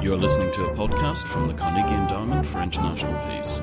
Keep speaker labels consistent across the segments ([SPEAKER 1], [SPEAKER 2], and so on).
[SPEAKER 1] You're listening to a podcast from the Carnegie Endowment for International Peace.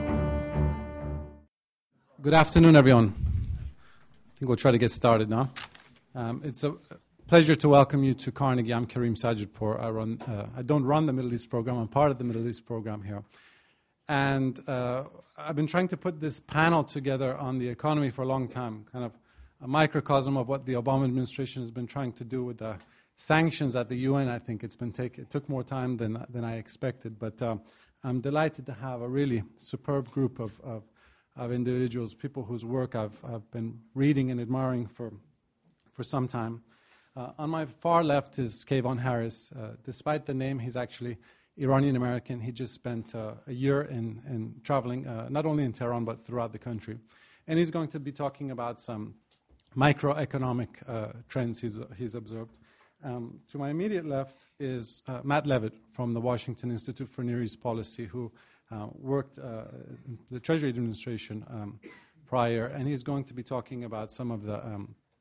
[SPEAKER 2] Good afternoon, everyone. I think we'll try to get started now. It's a pleasure to welcome you to Carnegie. I'm Karim Sajidpour. I don't run the Middle East program. I'm part of the Middle East program here. And I've been trying to put this panel together on the economy for a long time, kind of a microcosm of what the Obama administration has been trying to do with the sanctions at the UN. I think it took more time than I expected, but I'm delighted to have a really superb group of individuals, people whose work I've been reading and admiring for some time. On my far left is Kayvon Harris. Despite the name, he's actually Iranian-American. He just spent a year in traveling, not only in Tehran, but throughout the country. And he's going to be talking about some microeconomic trends he's observed. To my immediate left is Matt Levitt from the Washington Institute for Near East Policy, who worked in the Treasury Administration prior, and he's going to be talking about some of the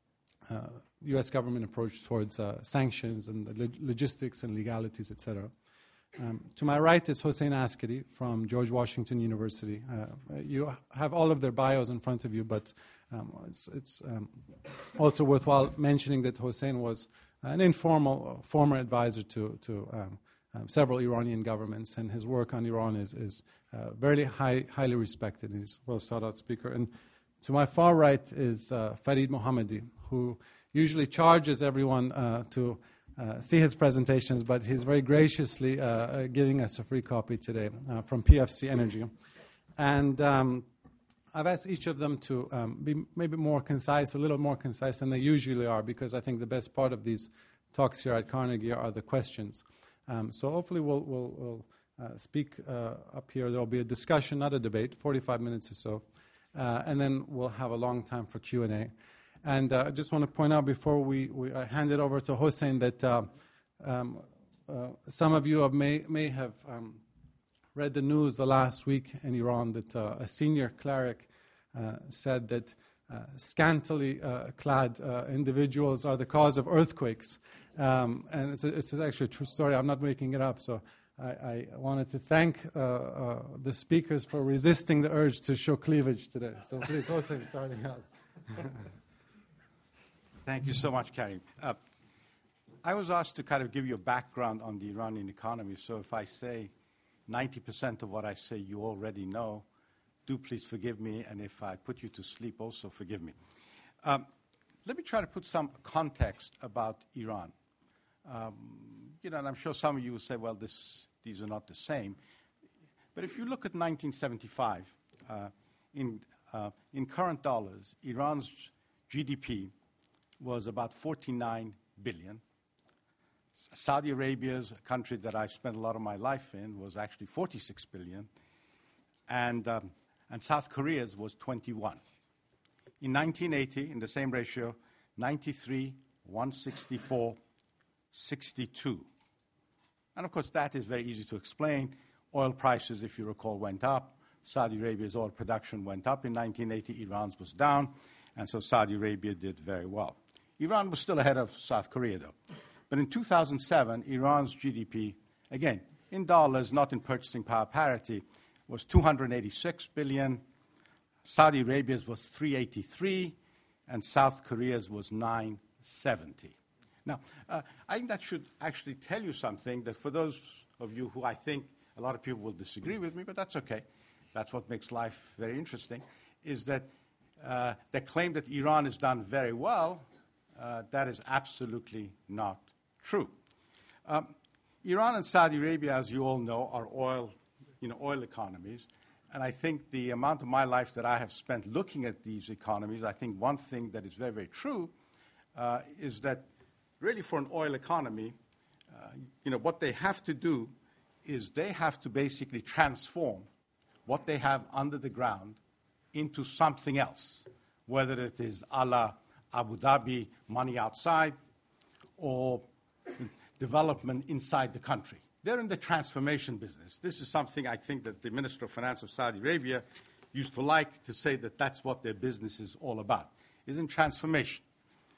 [SPEAKER 2] U.S. government approach towards sanctions and the logistics and legalities, etc. To my right is Hossein Askari from George Washington University. You have all of their bios in front of you, but it's also worthwhile mentioning that Hossein was an informal former advisor to several Iranian governments, and his work on Iran is very highly respected. He's a well-sought-out speaker. And to my far right is Farid Mohammadi, who usually charges everyone to see his presentations, but he's very graciously giving us a free copy today from PFC Energy. And I've asked each of them to be maybe more concise, a little more concise than they usually are, because I think the best part of these talks here at Carnegie are the questions. So hopefully we'll speak up here. There will be a discussion, not a debate, 45 minutes or so, and then we'll have a long time for Q&A. And I just want to point out before we hand it over to Hossein that some of you may have read the news the last week in Iran that a senior cleric said that scantily clad individuals are the cause of earthquakes. And it's actually a true story. I'm not making it up. So I wanted to thank the speakers for resisting the urge to show cleavage today. So please, Hossein, starting out.
[SPEAKER 3] Thank you so much, Karim. I was asked to kind of give you a background on the Iranian economy. So if I say 90% of what I say you already know, do please forgive me. And if I put you to sleep, also forgive me. Let me try to put some context about Iran. And I'm sure some of you will say, well, these are not the same. But if you look at 1975, in current dollars, Iran's GDP was about 49 billion. Saudi Arabia's, a country that I've spent a lot of my life in, was actually 46 billion. And South Korea's was 21. In 1980, in the same ratio, 93, 164, 62. And of course, that is very easy to explain. Oil prices, if you recall, went up. Saudi Arabia's oil production went up in 1980. Iran's was down. And so Saudi Arabia did very well. Iran was still ahead of South Korea, though. But in 2007, Iran's GDP, again, in dollars, not in purchasing power parity, was 286 billion. Saudi Arabia's was 383, and South Korea's was 970. Now, I think that should actually tell you something, that for those of you who I think a lot of people will disagree with me, but that's okay. That's what makes life very interesting, is that the claim that Iran has done very well, that is absolutely not true. Iran and Saudi Arabia, as you all know, are oil economies. And I think the amount of my life that I have spent looking at these economies, I think one thing that is very, very true is that really for an oil economy, what they have to do is they have to basically transform what they have under the ground into something else, whether it is a la Abu Dhabi, money outside, or development inside the country. They're in the transformation business. This is something I think that the Minister of Finance of Saudi Arabia used to like to say, that that's what their business is all about, is in transformation.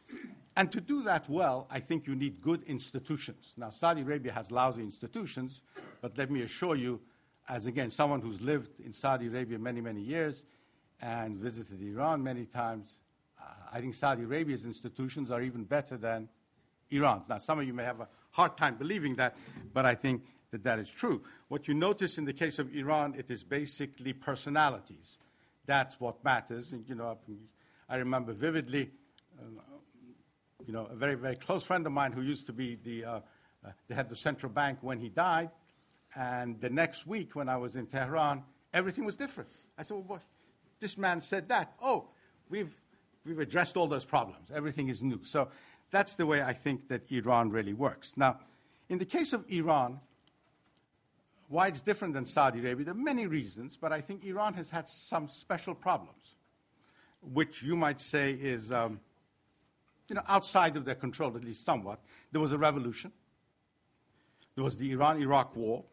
[SPEAKER 3] And to do that well, I think you need good institutions. Now, Saudi Arabia has lousy institutions, but let me assure you, as again, someone who's lived in Saudi Arabia many, many years and visited Iran many times, I think Saudi Arabia's institutions are even better than Iran's. Now, some of you may have a hard time believing that, but I think that that is true. What you notice in the case of Iran, it is basically personalities. That's what matters. And, I remember vividly, a very, very close friend of mine who used to be the head of the central bank when he died, and the next week when I was in Tehran, everything was different. I said, well, what? This man said that. Oh, we've addressed all those problems. Everything is new. So that's the way I think that Iran really works. Now, in the case of Iran, why it's different than Saudi Arabia, there are many reasons, but I think Iran has had some special problems, which you might say is outside of their control, at least somewhat. There was a revolution. There was the Iran-Iraq war,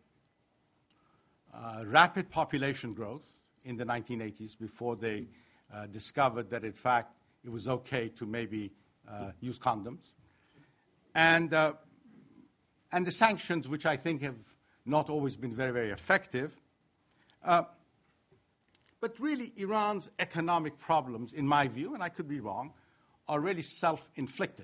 [SPEAKER 3] rapid population growth in the 1980s before they discovered that, in fact, it was okay to maybe use condoms. And the sanctions, which I think have not always been very, very effective. But really, Iran's economic problems, in my view, and I could be wrong, are really self-inflicted.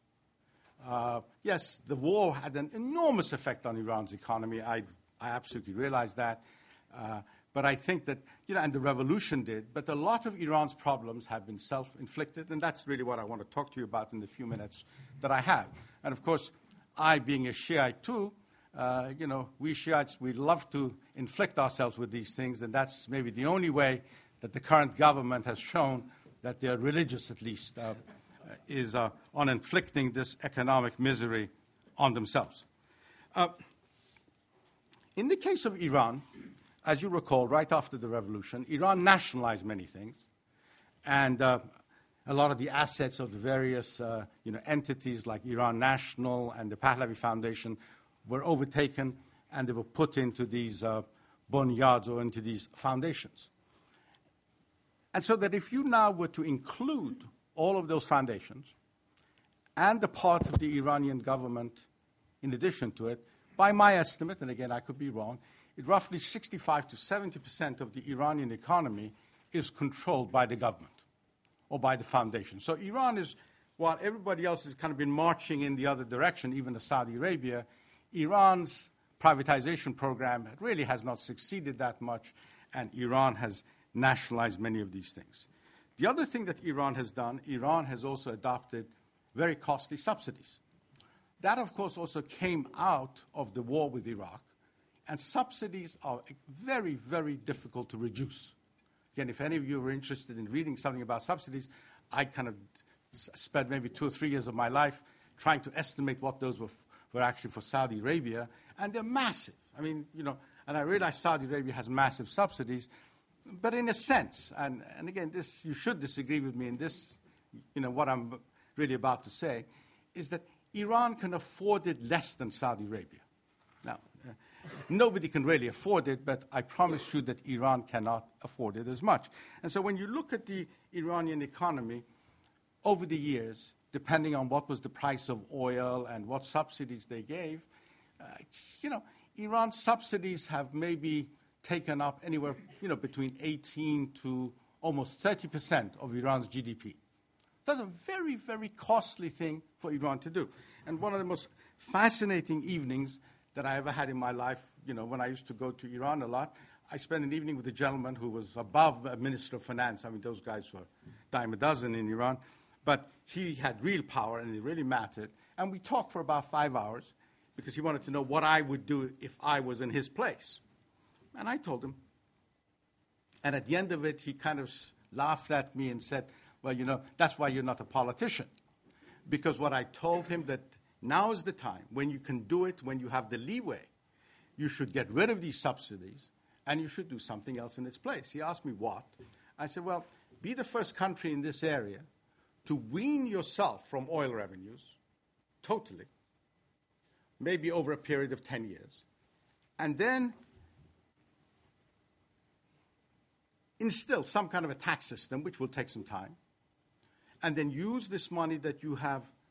[SPEAKER 3] Yes, the war had an enormous effect on Iran's economy. I absolutely realize that. But I think that, and the revolution did, but a lot of Iran's problems have been self-inflicted, and that's really what I want to talk to you about in the few minutes that I have. And of course, I, being a Shiite too, we Shiites, we love to inflict ourselves with these things, and that's maybe the only way that the current government has shown that they're religious, at least, is on inflicting this economic misery on themselves. In the case of Iran, as you recall, right after the revolution, Iran nationalized many things, and a lot of the assets of the various entities like Iran National and the Pahlavi Foundation were overtaken, and they were put into these bonyads, or into these foundations. And so that if you now were to include all of those foundations and the part of the Iranian government in addition to it, by my estimate, and again I could be wrong, roughly 65 to 70% of the Iranian economy is controlled by the government or by the foundation. So Iran is, while everybody else has kind of been marching in the other direction, even Saudi Arabia, Iran's privatization program really has not succeeded that much, and Iran has nationalized many of these things. The other thing that Iran has done, Iran has also adopted very costly subsidies. That, of course, also came out of the war with Iraq, and subsidies are very, very difficult to reduce. Again, if any of you are interested in reading something about subsidies, I kind of spent maybe 2 or 3 years of my life trying to estimate what those were actually for Saudi Arabia, and they're massive. I mean, and I realize Saudi Arabia has massive subsidies, but in a sense, and again, this, you should disagree with me in this, what I'm really about to say, is that Iran can afford it less than Saudi Arabia. Now, nobody can really afford it, but I promise you that Iran cannot afford it as much. And so when you look at the Iranian economy over the years, depending on what was the price of oil and what subsidies they gave, Iran's subsidies have maybe taken up anywhere, between 18 to almost 30% of Iran's GDP. That's a very, very costly thing for Iran to do. And one of the most fascinating evenings that I ever had in my life, when I used to go to Iran a lot, I spent an evening with a gentleman who was above a minister of finance. I mean, those guys were a dime a dozen in Iran. But he had real power, and it really mattered. And we talked for about 5 hours because he wanted to know what I would do if I was in his place. And I told him. And at the end of it, he kind of laughed at me and said, well, that's why you're not a politician. Because what I told him, that now is the time when you can do it, when you have the leeway, you should get rid of these subsidies and you should do something else in its place. He asked me what. I said, well, be the first country in this area to wean yourself from oil revenues totally, maybe over a period of 10 years, and then instill some kind of a tax system, which will take some time, and then use this money that you have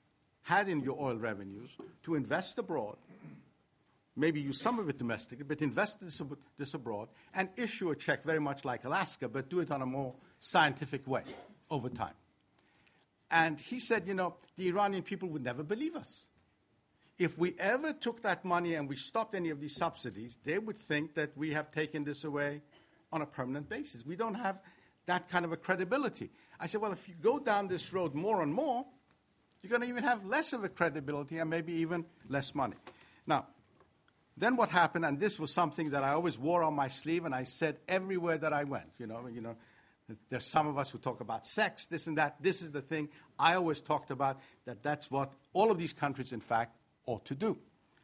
[SPEAKER 3] had in your oil revenues to invest abroad, maybe use some of it domestically, but invest this abroad and issue a check very much like Alaska, but do it on a more scientific way over time. And he said, the Iranian people would never believe us. If we ever took that money and we stopped any of these subsidies, they would think that we have taken this away on a permanent basis. We don't have that kind of a credibility. I said, well, if you go down this road more and more, you're going to even have less of a credibility and maybe even less money. Now, then what happened, and this was something that I always wore on my sleeve, and I said everywhere that I went, there's some of us who talk about sex, this and that. This is the thing I always talked about, that's what all of these countries, in fact, ought to do.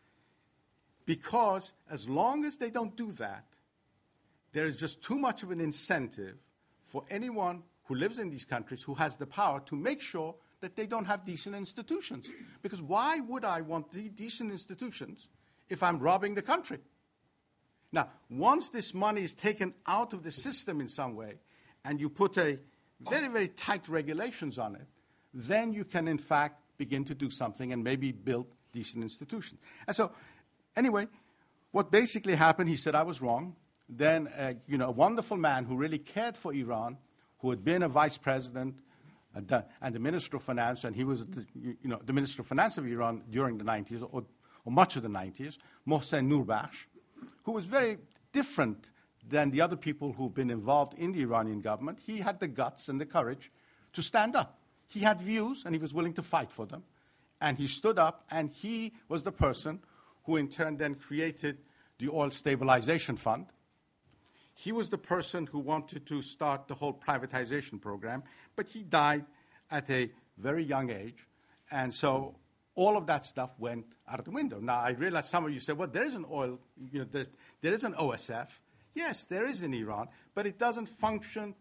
[SPEAKER 3] Because as long as they don't do that, there is just too much of an incentive for anyone who lives in these countries who has the power to make sure that they don't have decent institutions. Because why would I want decent institutions if I'm robbing the country? Now, once this money is taken out of the system in some way, and you put a very, very tight regulations on it, then you can, in fact, begin to do something and maybe build decent institutions. And so, anyway, what basically happened, he said I was wrong. Then, a wonderful man who really cared for Iran, who had been a vice president and the minister of finance, and he was the minister of finance of Iran during the 90s, or much of the 90s, Mohsen Nourbakhsh, who was very different than the other people who've been involved in the Iranian government. He had the guts and the courage to stand up. He had views, and he was willing to fight for them. And he stood up, and he was the person who in turn then created the Oil Stabilization Fund. He was the person who wanted to start the whole privatization program, but he died at a very young age. And so all of that stuff went out of the window. Now, I realize some of you say, well, there is an oil, there is an OSF. Yes, there is in Iran, but it doesn't function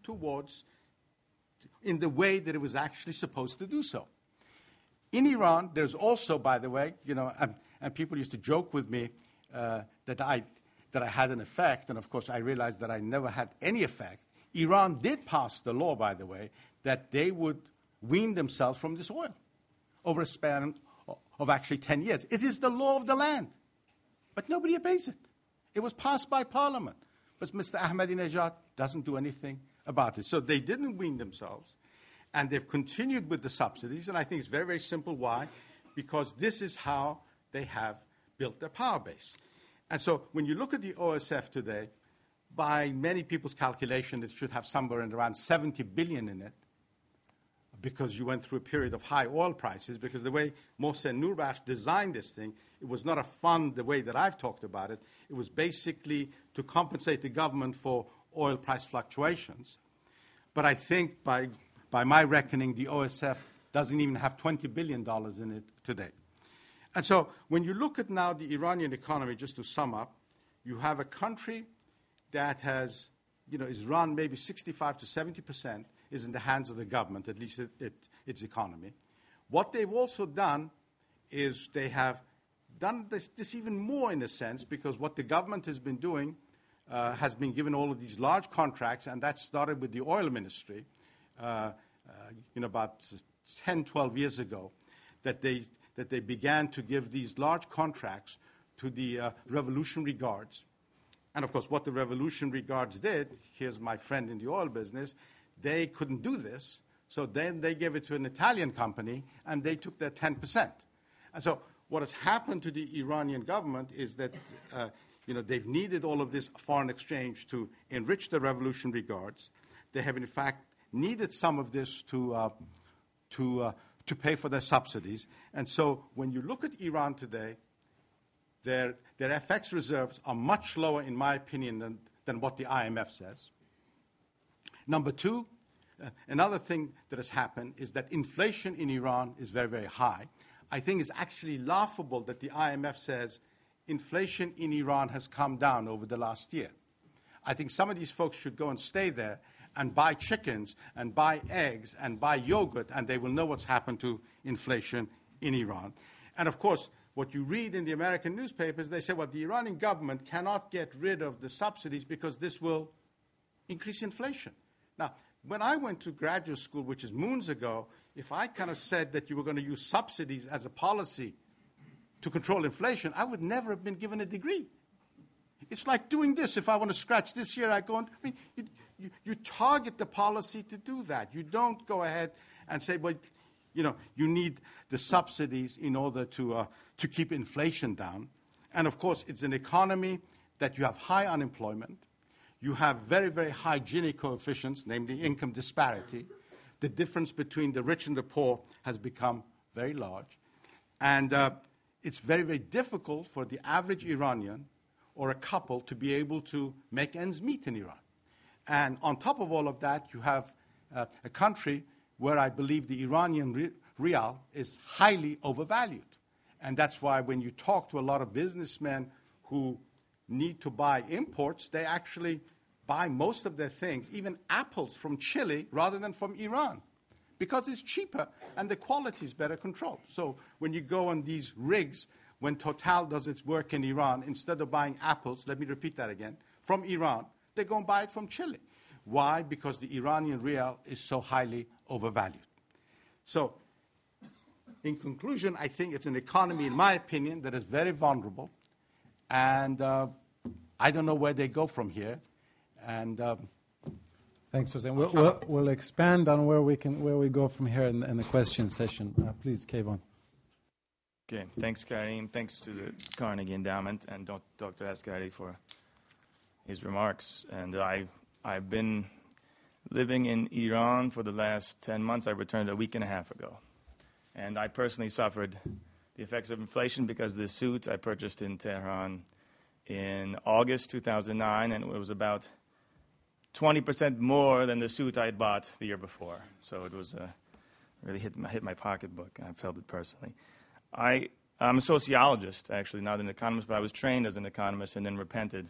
[SPEAKER 3] in the way that it was actually supposed to do so. In Iran, there's also, by the way, and people used to joke with me that I had an effect, and of course I realized that I never had any effect. Iran did pass the law, by the way, that they would wean themselves from this oil over a span of actually 10 years. It is the law of the land, but nobody obeys it. It was passed by parliament, but Mr. Ahmadinejad doesn't do anything about it. So they didn't wean themselves, and they've continued with the subsidies, and I think it's very, very simple. Why? Because this is how they have built their power base. And so when you look at the OSF today, by many people's calculation, it should have somewhere in around 70 billion in it, because you went through a period of high oil prices, because the way Mohsen Nourbakhsh designed this thing, it was not a fund the way that I've talked about it. It was basically to compensate the government for oil price fluctuations. But I think by my reckoning, the OSF doesn't even have $20 billion in it today. And so when you look at now the Iranian economy, just to sum up, you have a country that has, is run maybe 65 to 70% is in the hands of the government, at least its economy. What they've also done is they have done this even more in a sense, because what the government has been doing has been given all of these large contracts, and that started with the oil ministry about 10, 12 years ago, that they began to give these large contracts to the Revolutionary Guards. And, of course, what the Revolutionary Guards did, here's my friend in the oil business, they couldn't do this, so then they gave it to an Italian company, and they took their 10%. And so what has happened to the Iranian government is that they've needed all of this foreign exchange to enrich the Revolutionary Guards. They have, in fact, needed some of this to pay for their subsidies. And so when you look at Iran today, their FX reserves are much lower, in my opinion, than what the IMF says. Number two, another thing that has happened is that inflation in Iran is very, very high. I think it's actually laughable that the IMF says inflation in Iran has come down over the last year. I think some of these folks should go and stay there and buy chickens and buy eggs and buy yogurt, and they will know what's happened to inflation in Iran. And, of course, what you read in the American newspapers, they say, well, the Iranian government cannot get rid of the subsidies because this will increase inflation. Now, when I went to graduate school, which is moons ago, if I kind of said that you were going to use subsidies as a policy to control inflation, I would never have been given a degree. It's like doing this. If I want to scratch this year, I go on. I mean, you target the policy to do that. You don't go ahead and say, well, you need the subsidies in order to keep inflation down. And of course, it's an economy that you have high unemployment. You have very, very high Gini coefficients, namely income disparity. The difference between the rich and the poor has become very large. And it's very, very difficult for the average Iranian or a couple to be able to make ends meet in Iran. And on top of all of that, you have a country where I believe the Iranian rial is highly overvalued. And that's why when you talk to a lot of businessmen who need to buy imports, they actually buy most of their things, even apples, from Chile rather than from Iran, because it's cheaper and the quality is better controlled. So when you go on these rigs, when Total does its work in Iran, instead of buying apples, let me repeat that again, from Iran, they go and buy it from Chile. Why? Because the Iranian rial is so highly overvalued. So, in conclusion, I think it's an economy, in my opinion, that is very vulnerable. And I don't know where they go from here. And
[SPEAKER 2] thanks, Hossein. We'll expand on where we go from here in the question session. Please, Kayvon.
[SPEAKER 4] Okay, thanks, Karim. Thanks to the Carnegie Endowment and Dr. Asghari for his remarks. And I've been living in Iran for the last 10 months. I returned a week and a half ago. And I personally suffered the effects of inflation because of the suit I purchased in Tehran in August 2009, and it was about 20% more than the suit I had bought the year before. So it was really hit my pocketbook. I felt it personally. I'm a sociologist, actually, not an economist, but I was trained as an economist and then recanted,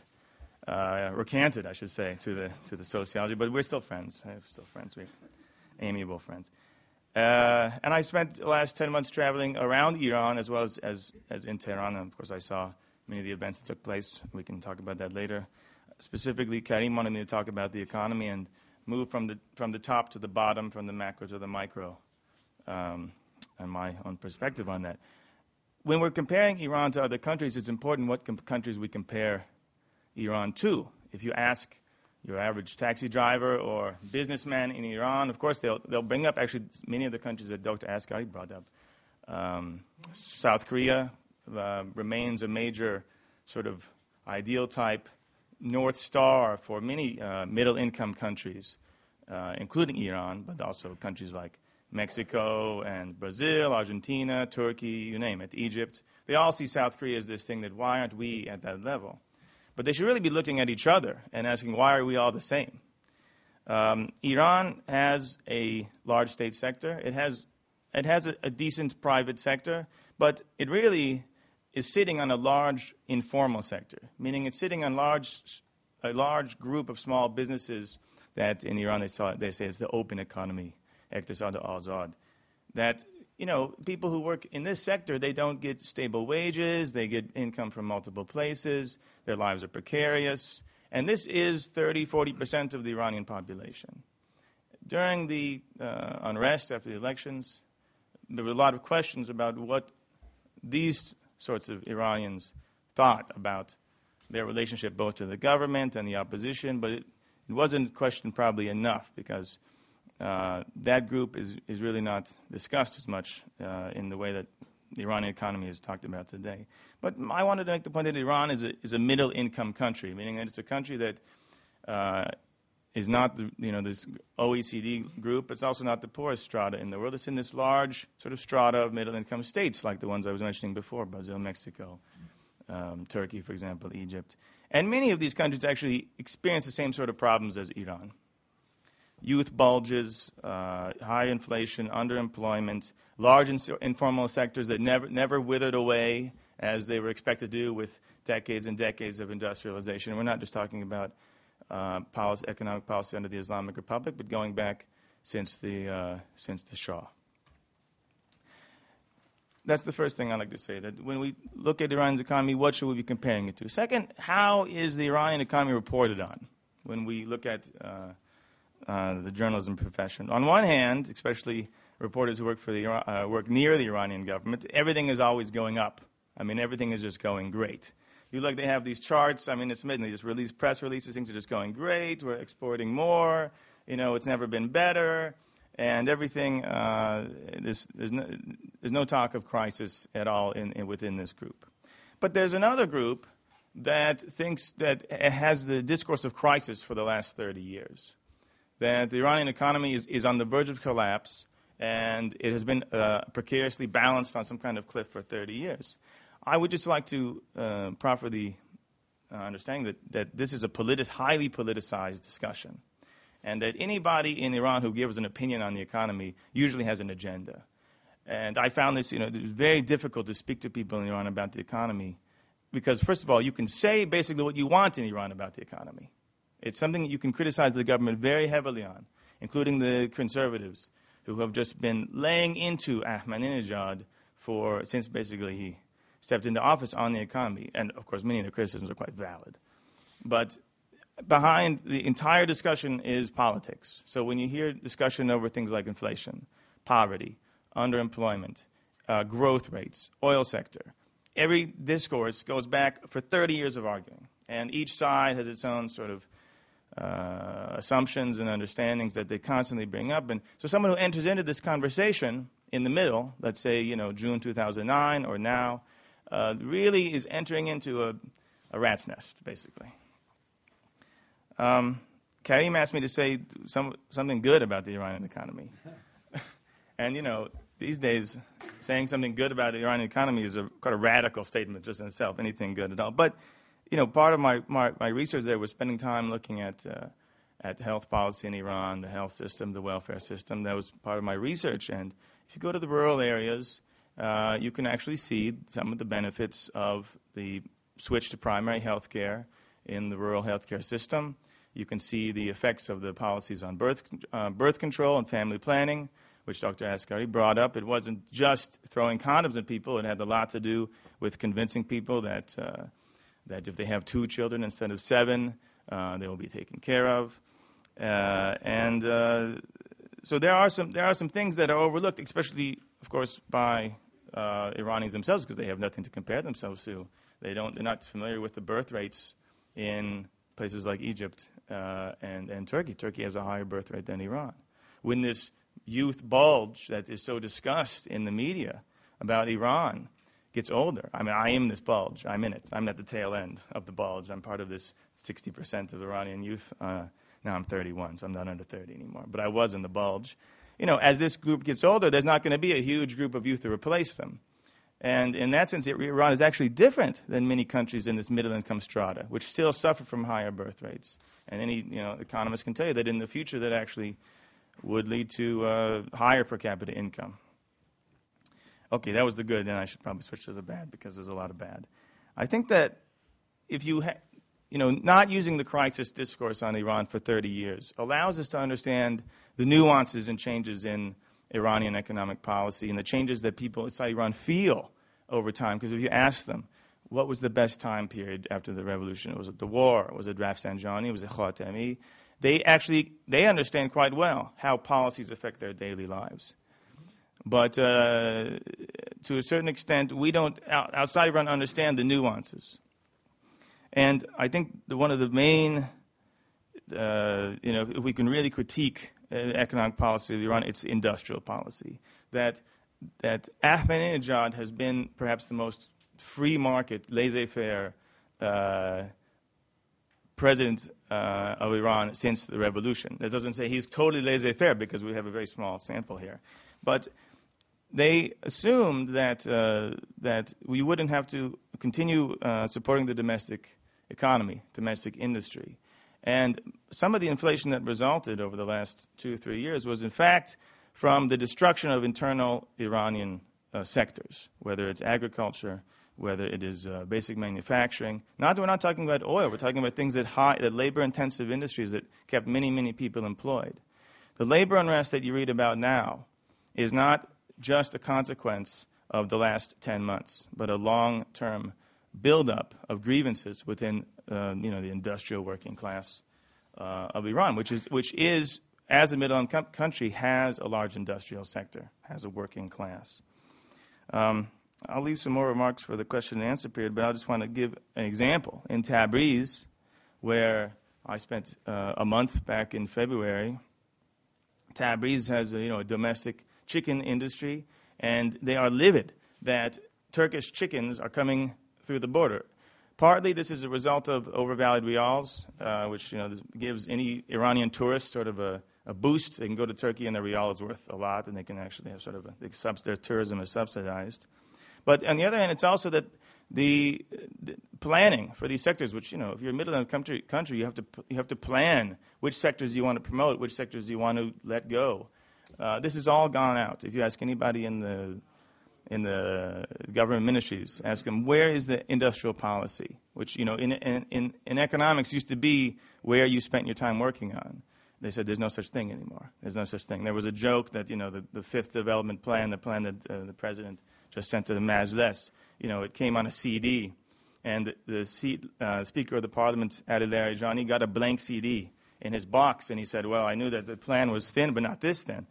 [SPEAKER 4] I should say, to the sociology. But we're still friends. I'm still friends. We're amiable friends. And I spent the last 10 months traveling around Iran as well as in Tehran. And, of course, I saw many of the events that took place. We can talk about that later. Specifically, Karim wanted me to talk about the economy and move from the top to the bottom, from the macro to the micro, and my own perspective on that. When we're comparing Iran to other countries, it's important what countries we compare Iran to. If you ask your average taxi driver or businessman in Iran, of course, they'll bring up actually many of the countries that Dr. Asghari brought up. South Korea remains a major sort of ideal type North Star for many middle-income countries, including Iran, but also countries like Mexico and Brazil, Argentina, Turkey, you name it, Egypt. They all see South Korea as this thing that why aren't we at that level? But they should really be looking at each other and asking, why are we all the same? Iran has a large state sector. It has a decent private sector, but it really is sitting on a large informal sector, meaning it's sitting on a large group of small businesses that in Iran they say it's the open economy, Iqtisad al-Azad, that people who work in this sector, they don't get stable wages, they get income from multiple places, their lives are precarious, and this is 30-40% of the Iranian population. During the unrest after the elections, there were a lot of questions about what these sorts of Iranians thought about their relationship both to the government and the opposition, but it wasn't questioned probably enough because that group is really not discussed as much in the way that the Iranian economy is talked about today. But I wanted to make the point that Iran is a middle-income country, meaning that it's a country that is not this OECD group. It's also not the poorest strata in the world. It's in this large sort of strata of middle-income states like the ones I was mentioning before, Brazil, Mexico, Turkey, for example, Egypt. And many of these countries actually experience the same sort of problems as Iran. Youth bulges, high inflation, underemployment, large informal sectors that never withered away as they were expected to do with decades and decades of industrialization. And we're not just talking about economic policy under the Islamic Republic, but going back since the Shah. That's the first thing I'd like to say, that when we look at Iran's economy, what should we be comparing it to? Second, how is the Iranian economy reported on when we look at the journalism profession? On one hand, especially reporters who work near the Iranian government, everything is always going up. I mean, everything is just going great. You look, they have these charts. I mean, it's amazing. They just release press releases. Things are just going great. We're exporting more. You know, it's never been better. And everything, there's no talk of crisis at all within this group. But there's another group that thinks that it has the discourse of crisis for the last 30 years, that the Iranian economy is on the verge of collapse, and it has been precariously balanced on some kind of cliff for 30 years. I would just like to proffer the understanding that this is a highly politicized discussion, and that anybody in Iran who gives an opinion on the economy usually has an agenda. And I found this, it was very difficult to speak to people in Iran about the economy because, first of all, you can say basically what you want in Iran about the economy. It's something that you can criticize the government very heavily on, including the conservatives who have just been laying into Ahmadinejad since basically he stepped into office on the economy. And, of course, many of the criticisms are quite valid. But behind the entire discussion is politics. So when you hear discussion over things like inflation, poverty, underemployment, growth rates, oil sector, every discourse goes back for 30 years of arguing. And each side has its own sort of assumptions and understandings that they constantly bring up. And so someone who enters into this conversation in the middle, let's say, June 2009 or now, really is entering into a rat's nest, basically. Karim asked me to say something good about the Iranian economy. And, these days, saying something good about the Iranian economy is quite a radical statement just in itself, anything good at all. But, part of my research there was spending time looking at health policy in Iran, the health system, the welfare system. That was part of my research. And if you go to the rural areas, you can actually see some of the benefits of the switch to primary health care in the rural health care system. You can see the effects of the policies on birth control and family planning, which Dr. Askari brought up. It wasn't just throwing condoms at people. It had a lot to do with convincing people that if they have 2 children instead of 7, they will be taken care of. So there are some things that are overlooked, especially, of course, by Iranians themselves, because they have nothing to compare themselves to. They're not familiar with the birth rates in places like Egypt and Turkey. Turkey has a higher birth rate than Iran. When this youth bulge that is so discussed in the media about Iran gets older, I mean, I am this bulge. I'm in it. I'm at the tail end of the bulge. I'm part of this 60% of Iranian youth. Now I'm 31, so I'm not under 30 anymore. But I was in the bulge. As this group gets older, there's not going to be a huge group of youth to replace them. And in that sense, Iran is actually different than many countries in this middle-income strata, which still suffer from higher birth rates. And any economist can tell you that in the future that actually would lead to higher per capita income. Okay, that was the good, and I should probably switch to the bad because there's a lot of bad. I think that if you not using the crisis discourse on Iran for 30 years allows us to understand the nuances and changes in Iranian economic policy and the changes that people inside Iran feel over time. Because if you ask them, what was the best time period after the revolution? Was it the war? Was it Rafsanjani? Was it Khatami? They understand quite well how policies affect their daily lives. But to a certain extent, we don't, outside Iran, understand the nuances. And I think one of the main, if we can really critique economic policy of Iran, it's industrial policy. That Ahmadinejad has been perhaps the most free market, laissez-faire president of Iran since the revolution. That doesn't say he's totally laissez-faire because we have a very small sample here. But they assumed that we wouldn't have to continue supporting the domestic economy, domestic industry. And some of the inflation that resulted over the last 2 or 3 years was, in fact, from the destruction of internal Iranian sectors, whether it's agriculture, whether it is basic manufacturing. We're not talking about oil. We're talking about things that labor-intensive industries that kept many, many people employed. The labor unrest that you read about now is not just a consequence of the last 10 months, but a long-term buildup of grievances within the industrial working class of Iran, which is as a middle-income country, has a large industrial sector, has a working class. I'll leave some more remarks for the question and answer period, but I just want to give an example. In Tabriz, where I spent a month back in February, Tabriz has a domestic chicken industry, and they are livid that Turkish chickens are coming through the border. Partly this is a result of overvalued rials, which this gives any Iranian tourist sort of a boost. They can go to Turkey and their rial is worth a lot, and they can actually have sort of their tourism is subsidized. But on the other hand, it's also that the planning for these sectors, which if you're a middle-income country, you have to plan which sectors you want to promote, which sectors you want to let go. This has all gone out. If you ask anybody in the government ministries, ask them where is the industrial policy, which in economics used to be where you spent your time working on. They said there's no such thing anymore. There's no such thing. There was a joke that the fifth development plan, the plan that the president just sent to the Majlis, it came on a CD, and the Speaker of the Parliament, Ali Larijani, got a blank CD in his box, and he said, well, I knew that the plan was thin, but not this thin.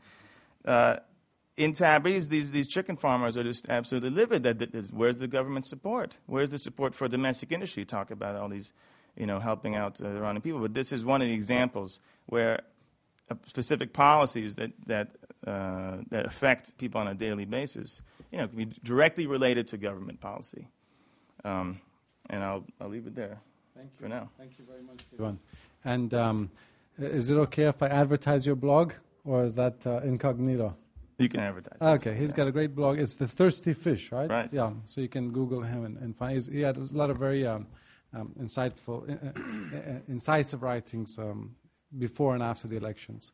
[SPEAKER 4] In Tabriz, these chicken farmers are just absolutely livid. Where's the government support? Where's the support for domestic industry? Talk about all these, helping out the Iranian people. But this is one of the examples where specific policies that affect people on a daily basis, can be directly related to government policy. And I'll leave it there.
[SPEAKER 2] Thank you.
[SPEAKER 4] For now.
[SPEAKER 2] Thank you very much, Ivan. And is it okay if I advertise your blog, or is that incognito?
[SPEAKER 4] You can advertise.
[SPEAKER 2] Okay, he's got a great blog. It's The Thirsty Fish, right?
[SPEAKER 4] Right.
[SPEAKER 2] Yeah, so you can Google him and find. He had a lot of very insightful, incisive writings before and after the elections.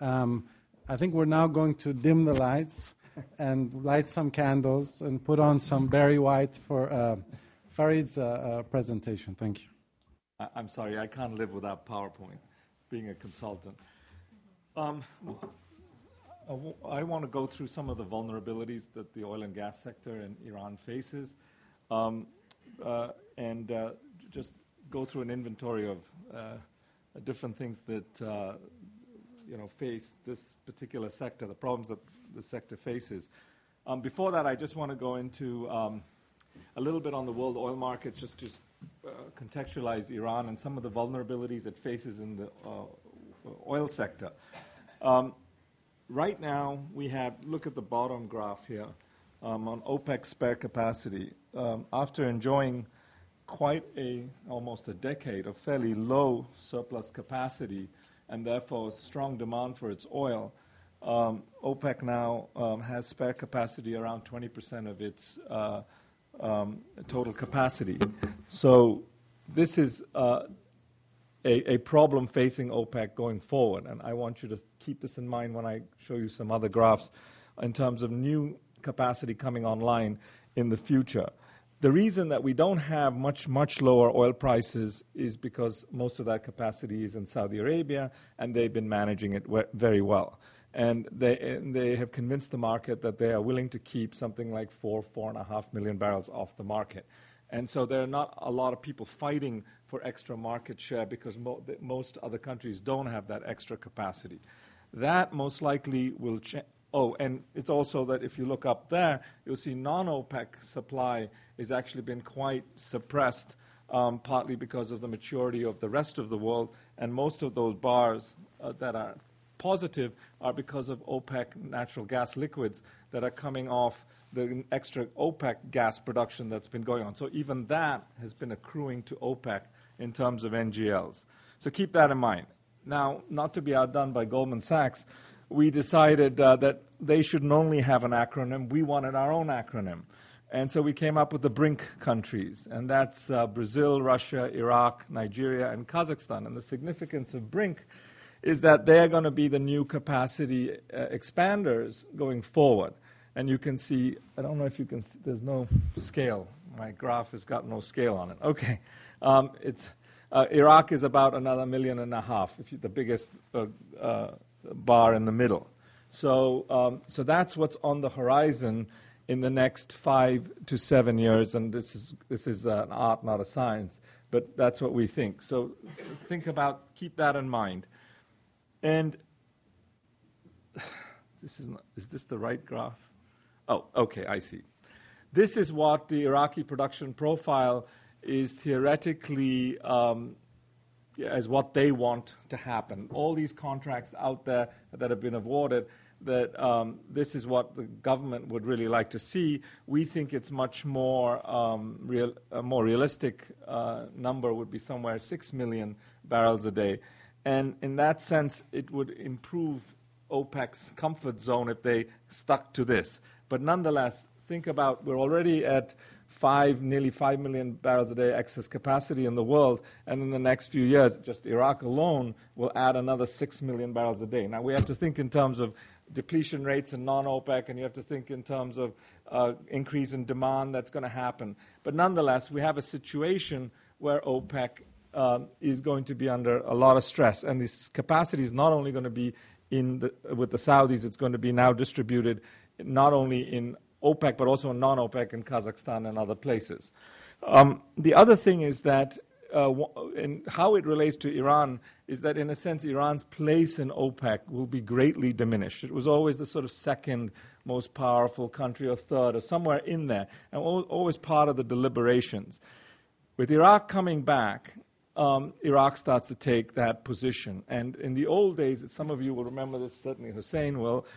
[SPEAKER 2] I think we're now going to dim the lights and light some candles and put on some Barry White for Farid's presentation. Thank you.
[SPEAKER 5] I'm sorry, I can't live without PowerPoint, being a consultant. I want to go through some of the vulnerabilities that the oil and gas sector in Iran faces, and just go through an inventory of different things that face this particular sector, the problems that the sector faces. Before that, I just want to go into a little bit on the world oil markets, just to contextualize Iran and some of the vulnerabilities it faces in the oil sector. Right now, look at the bottom graph here, on OPEC spare capacity. After enjoying almost a decade of fairly low surplus capacity and therefore strong demand for its oil, OPEC now has spare capacity around 20% of its total capacity. So this is a problem facing OPEC going forward, and I want you to keep this in mind when I show you some other graphs in terms of new capacity coming online in the future. The reason that we don't have much lower oil prices is because most of that capacity is in Saudi Arabia, and they've been managing it very well. And they have convinced the market that they are willing to keep something like 4.5 million barrels off the market. And so there are not a lot of people fighting for extra market share because most other countries don't have that extra capacity. That most likely will change. Oh, and it's also that if you look up there, you'll see non-OPEC supply has actually been quite suppressed, partly because of the maturity of the rest of the world, and most of those bars that are positive are because of OPEC natural gas liquids that are coming off the extra OPEC gas production that's been going on. So even that has been accruing to OPEC in terms of NGLs. So keep that in mind. Now, not to be outdone by Goldman Sachs, we decided that they shouldn't only have an acronym. We wanted our own acronym. And so we came up with the BRINC countries, and that's Brazil, Russia, Iraq, Nigeria, and Kazakhstan. And the significance of BRINC is that they're going to be the new capacity expanders going forward. And you can see, I don't know if you can see, there's no scale. My graph has got no scale on it. Okay. Iraq is about another 1.5 million, the biggest bar in the middle. So that's what's on the horizon in the next 5 to 7 years, and this is an art, not a science, but that's what we think. So keep that in mind. And is this the right graph? Oh, okay, I see. This is what the Iraqi production profile is theoretically as what they want to happen. All these contracts out there that have been awarded, that this is what the government would really like to see. We think it's much more a more realistic number would be somewhere 6 million barrels a day. And in that sense, it would improve OPEC's comfort zone if they stuck to this. But nonetheless, think about, we're already at nearly 5 million barrels a day excess capacity in the world, and in the next few years, just Iraq alone will add another 6 million barrels a day. Now, we have to think in terms of depletion rates and non-OPEC, and you have to think in terms of increase in demand that's going to happen. But nonetheless, we have a situation where OPEC is going to be under a lot of stress, and this capacity is not only going to be with the Saudis, it's going to be now distributed not only in OPEC, but also in non-OPEC in Kazakhstan and other places. The other thing is that and how it relates to Iran is that, in a sense, Iran's place in OPEC will be greatly diminished. It was always the sort of second most powerful country or third or somewhere in there, and always part of the deliberations. With Iraq coming back, Iraq starts to take that position. And in the old days, some of you will remember this, certainly Hussein will,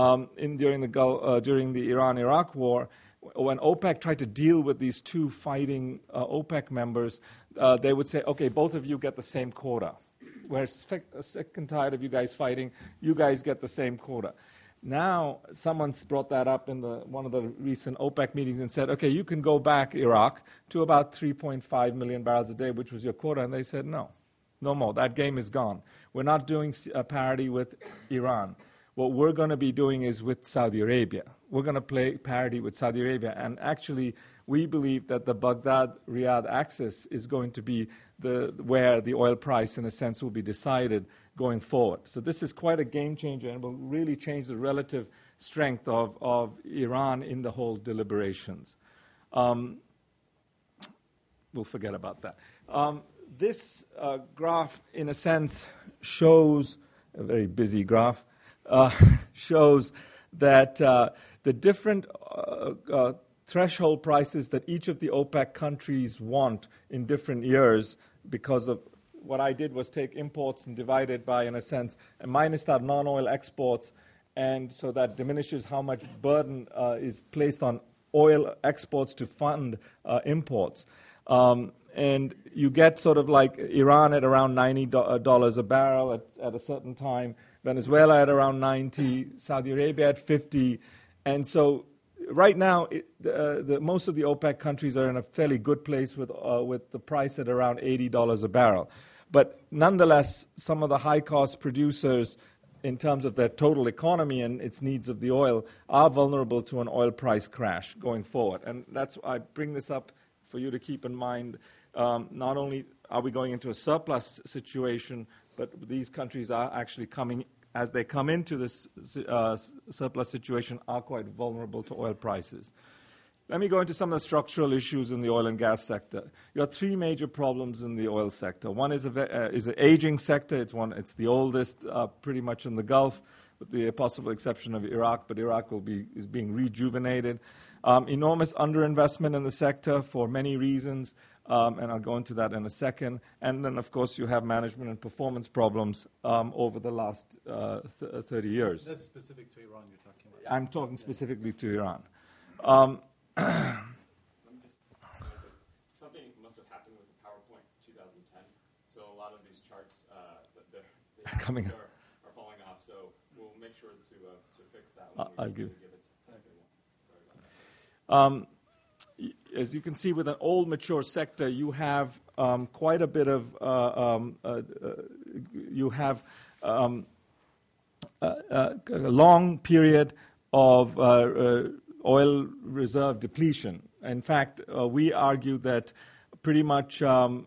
[SPEAKER 5] during the Iran-Iraq war, when OPEC tried to deal with these two fighting OPEC members, they would say, okay, both of you get the same quota. We're sick and tired of you guys fighting. You guys get the same quota. Now, someone's brought that up in one of the recent OPEC meetings and said, okay, you can go back, Iraq, to about 3.5 million barrels a day, which was your quota. And they said, no more. That game is gone. We're not doing parity with Iran. What we're going to be doing is with Saudi Arabia. We're going to play parity with Saudi Arabia. And actually, we believe that the Baghdad-Riyadh axis is going to be where the oil price, in a sense, will be decided going forward. So this is quite a game changer and will really change the relative strength of Iran in the whole deliberations. We'll forget about that. This graph, in a sense, shows a very busy graph. Shows that the different threshold prices that each of the OPEC countries want in different years, because of what I did was take imports and divide it by, in a sense, and minus that non-oil exports, and so that diminishes how much burden is placed on oil exports to fund imports. And you get sort of like Iran at around $90 a barrel at a certain time, Venezuela at around 90, Saudi Arabia at 50. And so right now, most of the OPEC countries are in a fairly good place with the price at around $80 a barrel. But nonetheless, some of the high-cost producers, in terms of their total economy and its needs of the oil, are vulnerable to an oil price crash going forward. And that's why I bring this up for you to keep in mind. Not only are we going into a surplus situation, but these countries are actually as they come into this surplus situation, are quite vulnerable to oil prices. Let me go into some of the structural issues in the oil and gas sector. You have three major problems in the oil sector. One is an aging sector. It's the oldest, pretty much in the Gulf, with the possible exception of Iraq. But Iraq is being rejuvenated. Enormous underinvestment in the sector for many reasons, and I'll go into that in a second. And then, of course, you have management and performance problems over the last 30 years.
[SPEAKER 2] That's specific to Iran you're talking about.
[SPEAKER 5] I'm talking specifically to Iran.
[SPEAKER 6] Something must have happened with the PowerPoint 2010. So a lot of these charts, the
[SPEAKER 5] coming
[SPEAKER 6] are falling off. So we'll make sure to fix that.
[SPEAKER 5] I'll give it. As you can see, with an old, mature sector, you have quite a bit of a long period of oil reserve depletion. In fact, we argue that pretty much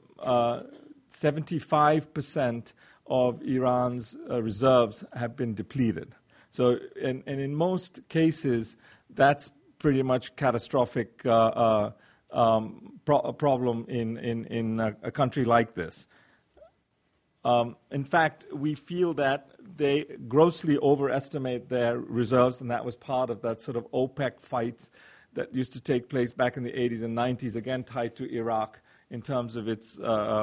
[SPEAKER 5] 75% of Iran's reserves have been depleted. So, and in most cases, that's pretty much catastrophic problem in a country like this. In fact, we feel that they grossly overestimate their reserves, and that was part of that sort of OPEC fights that used to take place back in the 80s and 90s, again tied to Iraq in terms of its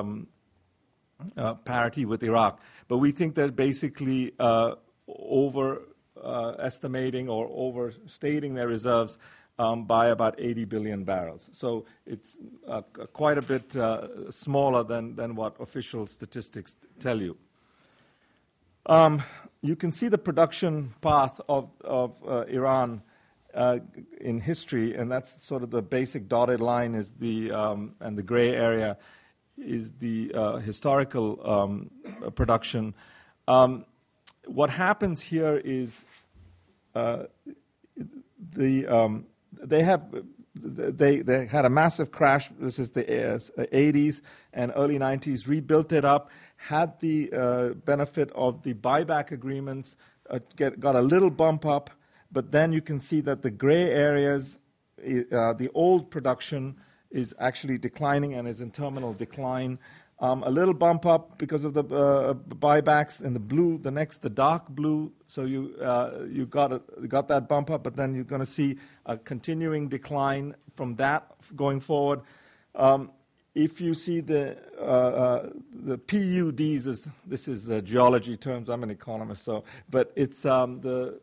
[SPEAKER 5] parity with Iraq. But we think they're basically overestimating or overstating their reserves by about 80 billion barrels. So it's quite a bit smaller than what official statistics tell you. You can see the production path of Iran in history, and that's sort of the basic dotted line is and the gray area is the historical production. What happens here is they had a massive crash. This is the 80s and early 90s, rebuilt it up, had the benefit of the buyback agreements, got a little bump up, but then you can see that the gray areas, the old production is actually declining and is in terminal decline. A little bump up because of the buybacks in the blue. The next, the dark blue. So you got that bump up, but then you're going to see a continuing decline from that going forward. If you see the PUDs, this is geology terms. I'm an economist, but it's the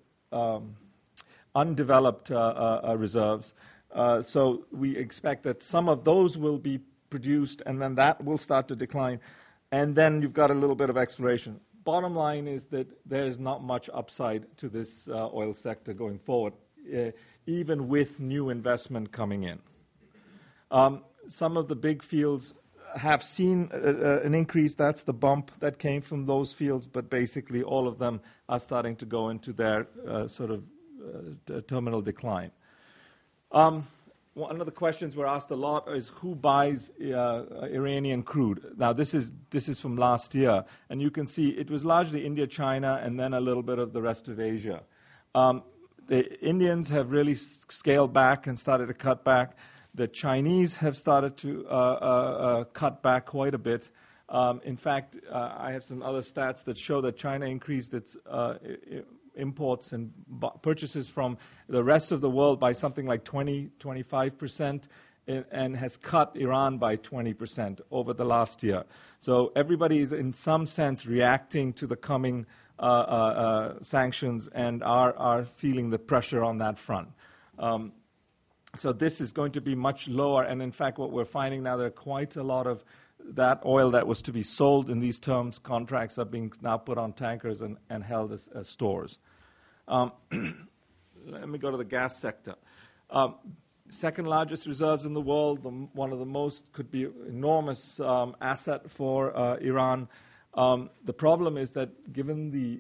[SPEAKER 5] undeveloped reserves. So we expect that some of those will be produced, and then that will start to decline. And then you've got a little bit of exploration. Bottom line is that there's not much upside to this oil sector going forward, even with new investment coming in. Some of the big fields have seen an increase. That's the bump that came from those fields, but basically all of them are starting to go into their sort of terminal decline. One of the questions we're asked a lot is who buys Iranian crude? Now, this is from last year, and you can see it was largely India, China, and then a little bit of the rest of Asia. The Indians have really scaled back and started to cut back. The Chinese have started to cut back quite a bit. In fact, I have some other stats that show that China increased its imports and purchases from the rest of the world by something like 25% and has cut Iran by 20% over the last year. So everybody is in some sense reacting to the coming sanctions and are feeling the pressure on that front. So this is going to be much lower, and in fact what we're finding now, there are quite a lot of that oil that was to be sold in these terms contracts are being now put on tankers and held as stores. Let me go to the gas sector. Second largest reserves in the world, one of the most, could be enormous asset for Iran. The problem is that given the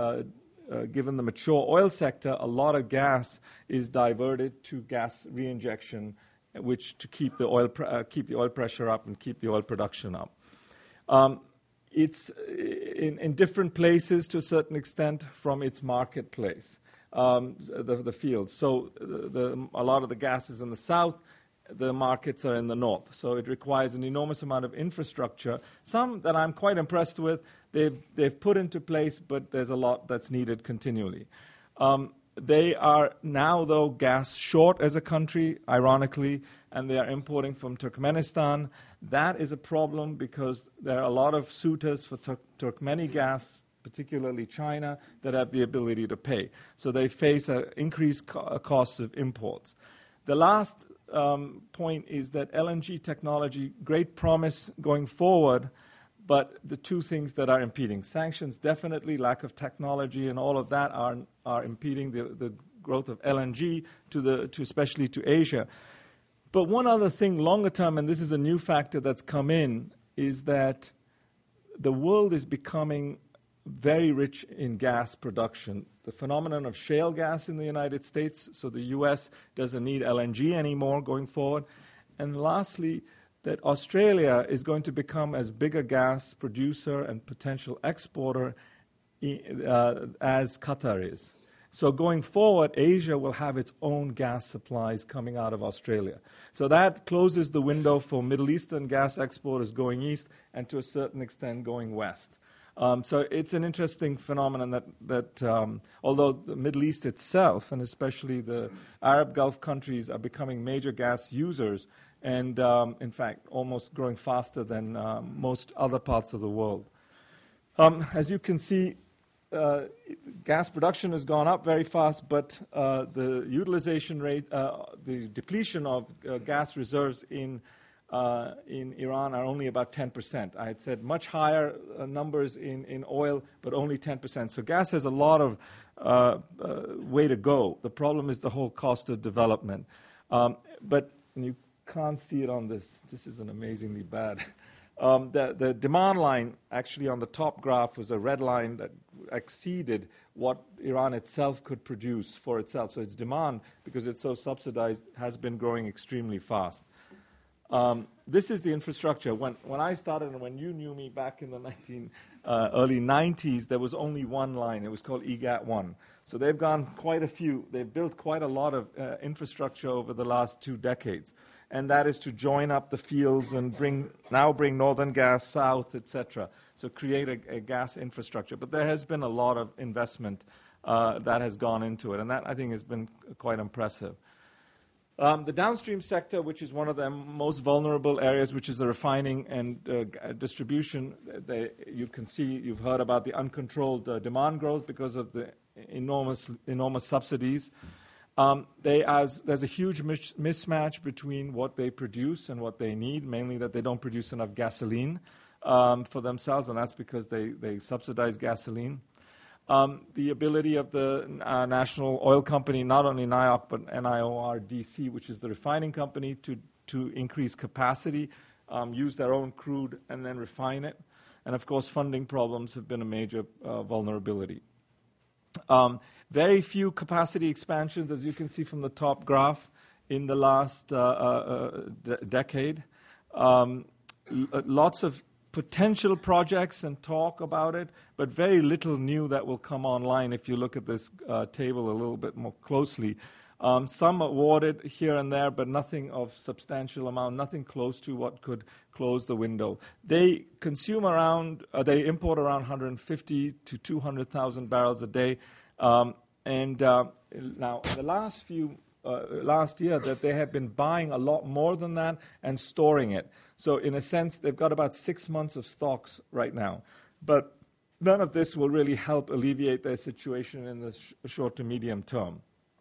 [SPEAKER 5] mature oil sector, a lot of gas is diverted to gas reinjection, which to keep the oil pressure up and keep the oil production up. It's in different places to a certain extent from its marketplace, the fields. So a lot of the gas is in the south, the markets are in the north. So it requires an enormous amount of infrastructure, some that I'm quite impressed with. They've put into place, but there's a lot that's needed continually. They are now, though, gas short as a country, ironically, and they are importing from Turkmenistan. That is a problem because there are a lot of suitors for Turkmeni gas, particularly China, that have the ability to pay. So they face an increased cost of imports. The last point is that LNG technology, great promise going forward, but the two things that are impeding, sanctions definitely, lack of technology and all of that are impeding the growth of LNG especially to Asia. But one other thing longer term, and this is a new factor that's come in, is that the world is becoming very rich in gas production. The phenomenon of shale gas in the United States, so the U.S. doesn't need LNG anymore going forward. And lastly, that Australia is going to become as big a gas producer and potential exporter as Qatar is. So going forward, Asia will have its own gas supplies coming out of Australia. So that closes the window for Middle Eastern gas exporters going east and to a certain extent going west. So it's an interesting phenomenon that although the Middle East itself, and especially the Arab Gulf countries, are becoming major gas users and, in fact, almost growing faster than most other parts of the world. As you can see, gas production has gone up very fast, but the utilization rate, the depletion of gas reserves in Iran are only about 10%. I had said much higher numbers in oil, but only 10%. So gas has a lot of way to go. The problem is the whole cost of development. But you can't see it on this. This is an amazingly bad. The demand line, actually on the top graph, was a red line that exceeded what Iran itself could produce for itself. So its demand, because it's so subsidized, has been growing extremely fast. This is the infrastructure. When I started and when you knew me back in the early 90s, there was only one line. It was called EGAT-1. So they've gone quite a few. They've built quite a lot of infrastructure over the last 2 decades. And that is to join up the fields and bring northern gas south, etc. So create a gas infrastructure. But there has been a lot of investment that has gone into it, and that, I think, has been quite impressive. The downstream sector, which is one of the most vulnerable areas, which is the refining and distribution, you can see, you've heard about the uncontrolled demand growth because of the enormous subsidies. There's a huge mismatch between what they produce and what they need, mainly that they don't produce enough gasoline for themselves, and that's because they subsidize gasoline. The ability of the national oil company, not only NIOC, but NIORDC, which is the refining company, to increase capacity, use their own crude, and then refine it. And, of course, funding problems have been a major vulnerability. Very few capacity expansions, as you can see from the top graph, in the last decade. Lots of potential projects and talk about it, but very little new that will come online if you look at this table a little bit more closely. Some awarded here and there, but nothing of substantial amount, nothing close to what could close the window. They import around 150 to 200,000 barrels a day. Now, in the last year, that they have been buying a lot more than that and storing it. So, in a sense, they've got about 6 months of stocks right now. But none of this will really help alleviate their situation in the short to medium term.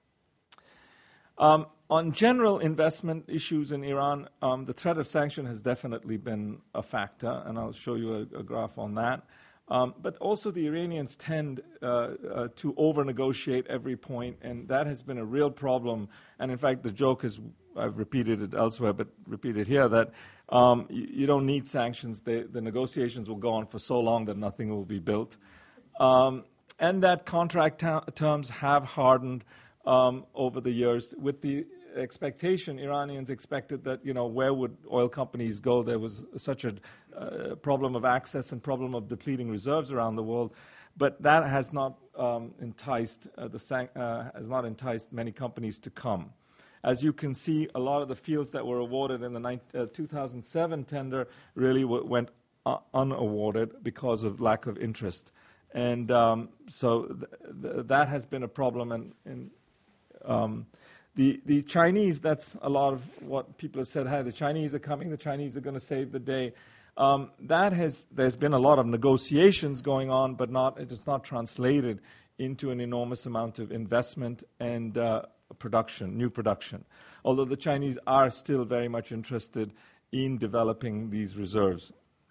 [SPEAKER 5] On general investment issues in Iran, the threat of sanction has definitely been a factor, and I'll show you a graph on that. But also the Iranians tend to over-negotiate every point, and that has been a real problem. And in fact, the joke is, I've repeated it elsewhere, but repeat it here, that you don't need sanctions. The negotiations will go on for so long that nothing will be built. And that contract terms have hardened over the years with the expectation, Iranians expected that, where would oil companies go? There was such a problem of access and problem of depleting reserves around the world, but that has not enticed many companies to come. As you can see, a lot of the fields that were awarded in the 2007 tender really went unawarded because of lack of interest, and so that has been a problem. And the Chinese, that's a lot of what people have said, the Chinese are coming, the Chinese are going to save the day. There's been a lot of negotiations going on, but it is not translated into an enormous amount of investment and new production. Although the Chinese are still very much interested in developing these reserves.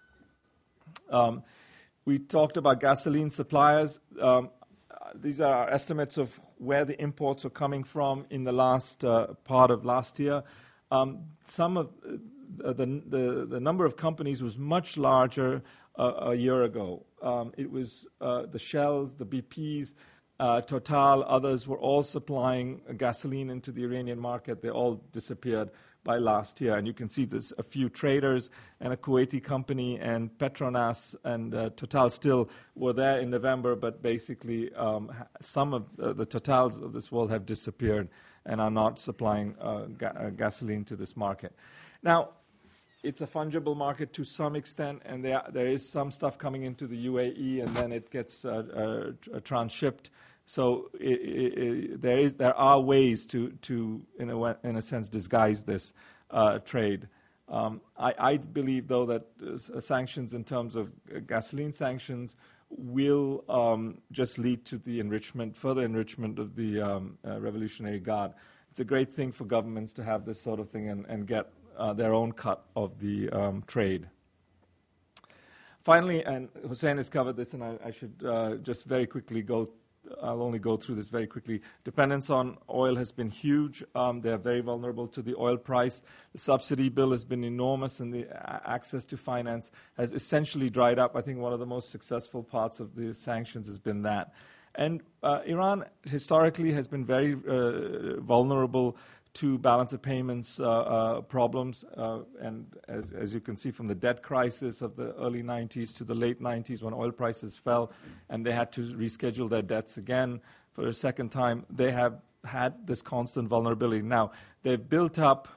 [SPEAKER 5] We talked about gasoline suppliers. These are our estimates of where the imports are coming from in the last part of last year. Some of the number of companies was much larger a year ago. It was the Shells, the BPs, Total, others were all supplying gasoline into the Iranian market. They all disappeared. by last year. And you can see there's a few traders and a Kuwaiti company and Petronas and Total still were there in November, but basically some of the Totals of this world have disappeared and are not supplying gasoline to this market. Now, it's a fungible market to some extent, and there is some stuff coming into the UAE, and then it gets transshipped. So there are ways to in a sense, disguise this trade. I believe, though, that sanctions in terms of gasoline sanctions will just lead to the further enrichment of the Revolutionary Guard. It's a great thing for governments to have this sort of thing and get their own cut of the trade. Finally, and Hussein has covered this, and I should just very quickly I'll only go through this very quickly. Dependence on oil has been huge. They are very vulnerable to the oil price. The subsidy bill has been enormous, and the access to finance has essentially dried up. I think one of the most successful parts of the sanctions has been that. And Iran historically has been very vulnerable to balance of payments problems, and as you can see from the debt crisis of the early 90s to the late 90s when oil prices fell and they had to reschedule their debts again for a second time, they have had this constant vulnerability. Now, they've built up,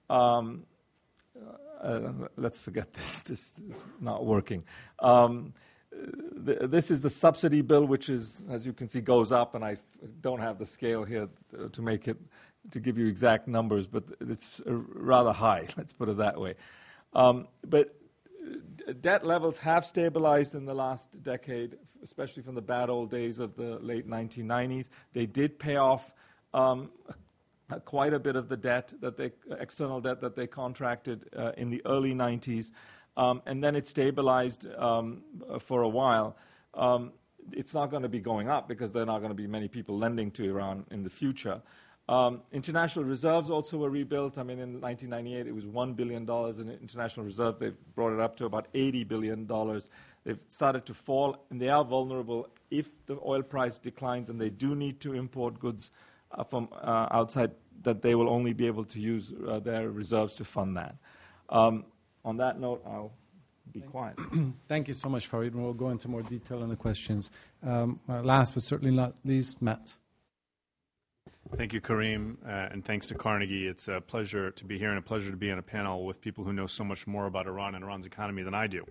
[SPEAKER 5] let's forget this is not working. This is the subsidy bill, which is, as you can see, goes up, and I don't have the scale here to give you exact numbers, but it's rather high, let's put it that way. But debt levels have stabilized in the last decade, especially from the bad old days of the late 1990s. They did pay off quite a bit of the debt, external debt that they contracted in the early 90s, and then it stabilized for a while. It's not going to be going up because there are not going to be many people lending to Iran in the future. International reserves also were rebuilt. I mean, in 1998, it was $1 billion in international reserve. They've brought it up to about $80 billion. They've started to fall, and they are vulnerable if the oil price declines and they do need to import goods from outside, that they will only be able to use their reserves to fund that. On that note, I'll be quiet.
[SPEAKER 2] Thank you so much, Farid. We'll go into more detail on the questions. Last but certainly not least, Matt.
[SPEAKER 7] Thank you, Kareem, and thanks to Carnegie. It's a pleasure to be here and a pleasure to be on a panel with people who know so much more about Iran and Iran's economy than I do.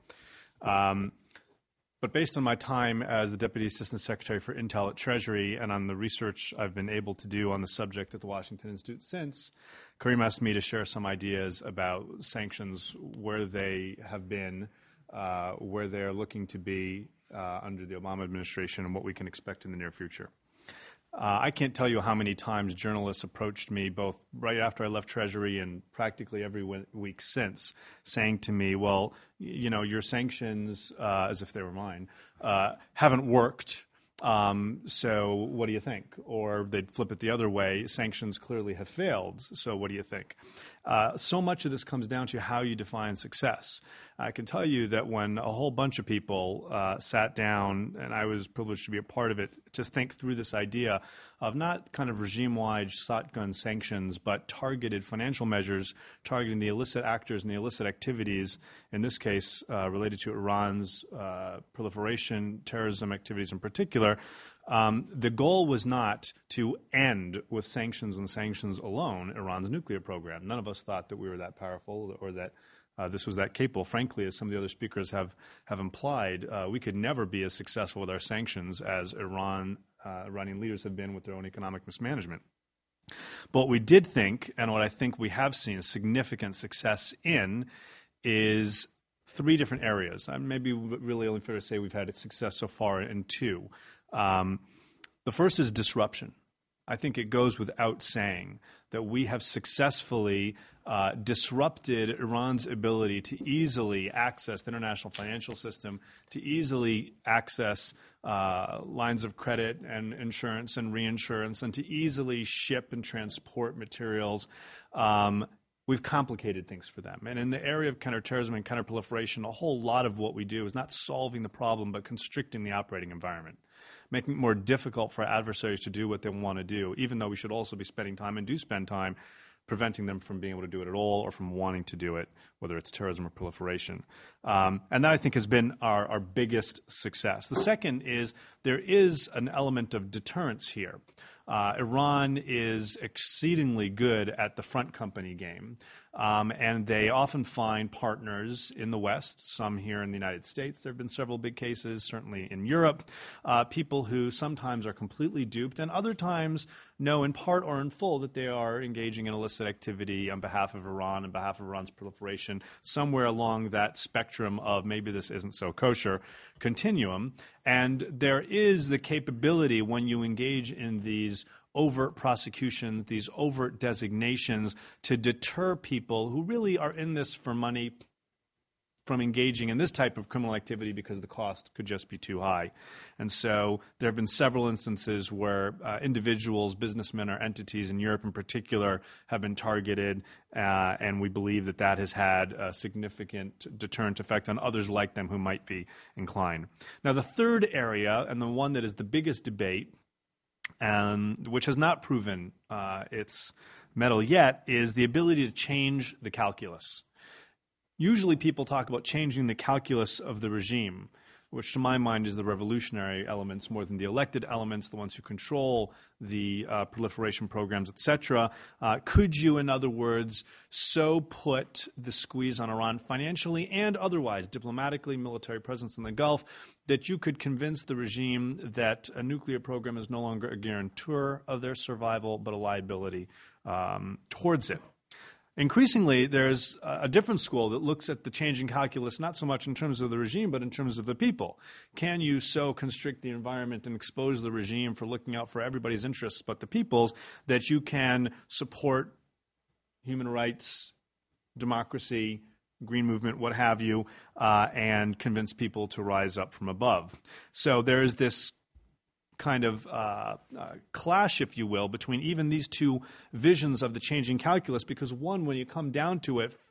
[SPEAKER 7] But based on my time as the Deputy Assistant Secretary for Intel at Treasury and on the research I've been able to do on the subject at the Washington Institute since, Kareem asked me to share some ideas about sanctions, where they have been, where they're looking to be under the Obama administration, and what we can expect in the near future. I can't tell you how many times journalists approached me, both right after I left Treasury and practically every week since, saying to me, well, you know, your sanctions, as if they were mine, haven't worked, so what do you think? Or they'd flip it the other way, sanctions clearly have failed, so what do you think? So much of this comes down to how you define success. I can tell you that when a whole bunch of people sat down, and I was privileged to be a part of it, to think through this idea of not kind of regime-wide shotgun sanctions, but targeted financial measures targeting the illicit actors and the illicit activities, in this case related to Iran's proliferation, terrorism activities in particular. The goal was not to end with sanctions and sanctions alone Iran's nuclear program. None of us thought that we were that powerful or that this was that capable. Frankly, as some of the other speakers have implied, we could never be as successful with our sanctions as Iranian leaders have been with their own economic mismanagement. But what we did think, and what I think we have seen significant success in, is three different areas. Maybe really only fair to say we've had success so far in two. The first is disruption. I think it goes without saying that we have successfully disrupted Iran's ability to easily access the international financial system, to easily access lines of credit and insurance and reinsurance, and to easily ship and transport materials. We've complicated things for them. And in the area of counterterrorism and counterproliferation, a whole lot of what we do is not solving the problem, but constricting the operating environment, making it more difficult for adversaries to do what they want to do, even though we should also be spending time and do spend time preventing them from being able to do it at all or from wanting to do it, whether it's terrorism or proliferation. And that, I think, has been our biggest success. The second is there is an element of deterrence here. Iran is exceedingly good at the front company game, and they often find partners in the West, some here in the United States. There have been several big cases, certainly in Europe, people who sometimes are completely duped and other times know in part or in full that they are engaging in illicit activity on behalf of Iran, on behalf of Iran's proliferation, somewhere along that spectrum of maybe this isn't so kosher continuum. And there is the capability when you engage in these overt prosecutions, these overt designations, to deter people who really are in this for money from engaging in this type of criminal activity because the cost could just be too high. And so there have been several instances where individuals, businessmen or entities in Europe in particular have been targeted, and we believe that that has had a significant deterrent effect on others like them who might be inclined. Now, the third area, and the one that is the biggest debate, which has not proven its mettle yet, is the ability to change the calculus. Usually people talk about changing the calculus of the regime, which to my mind is the revolutionary elements more than the elected elements, the ones who control the proliferation programs, etc. Could you, in other words, so put the squeeze on Iran financially and otherwise, diplomatically, military presence in the Gulf, that you could convince the regime that a nuclear program is no longer a guarantor of their survival, but a liability towards it? Increasingly, there's a different school that looks at the changing calculus not so much in terms of the regime, but in terms of the people. Can you so constrict the environment and expose the regime for looking out for everybody's interests but the people's that you can support human rights, democracy, green movement, what have you, and convince people to rise up from above? So there is this kind of clash, if you will, between even these two visions of the changing calculus, because one, when you come down to it,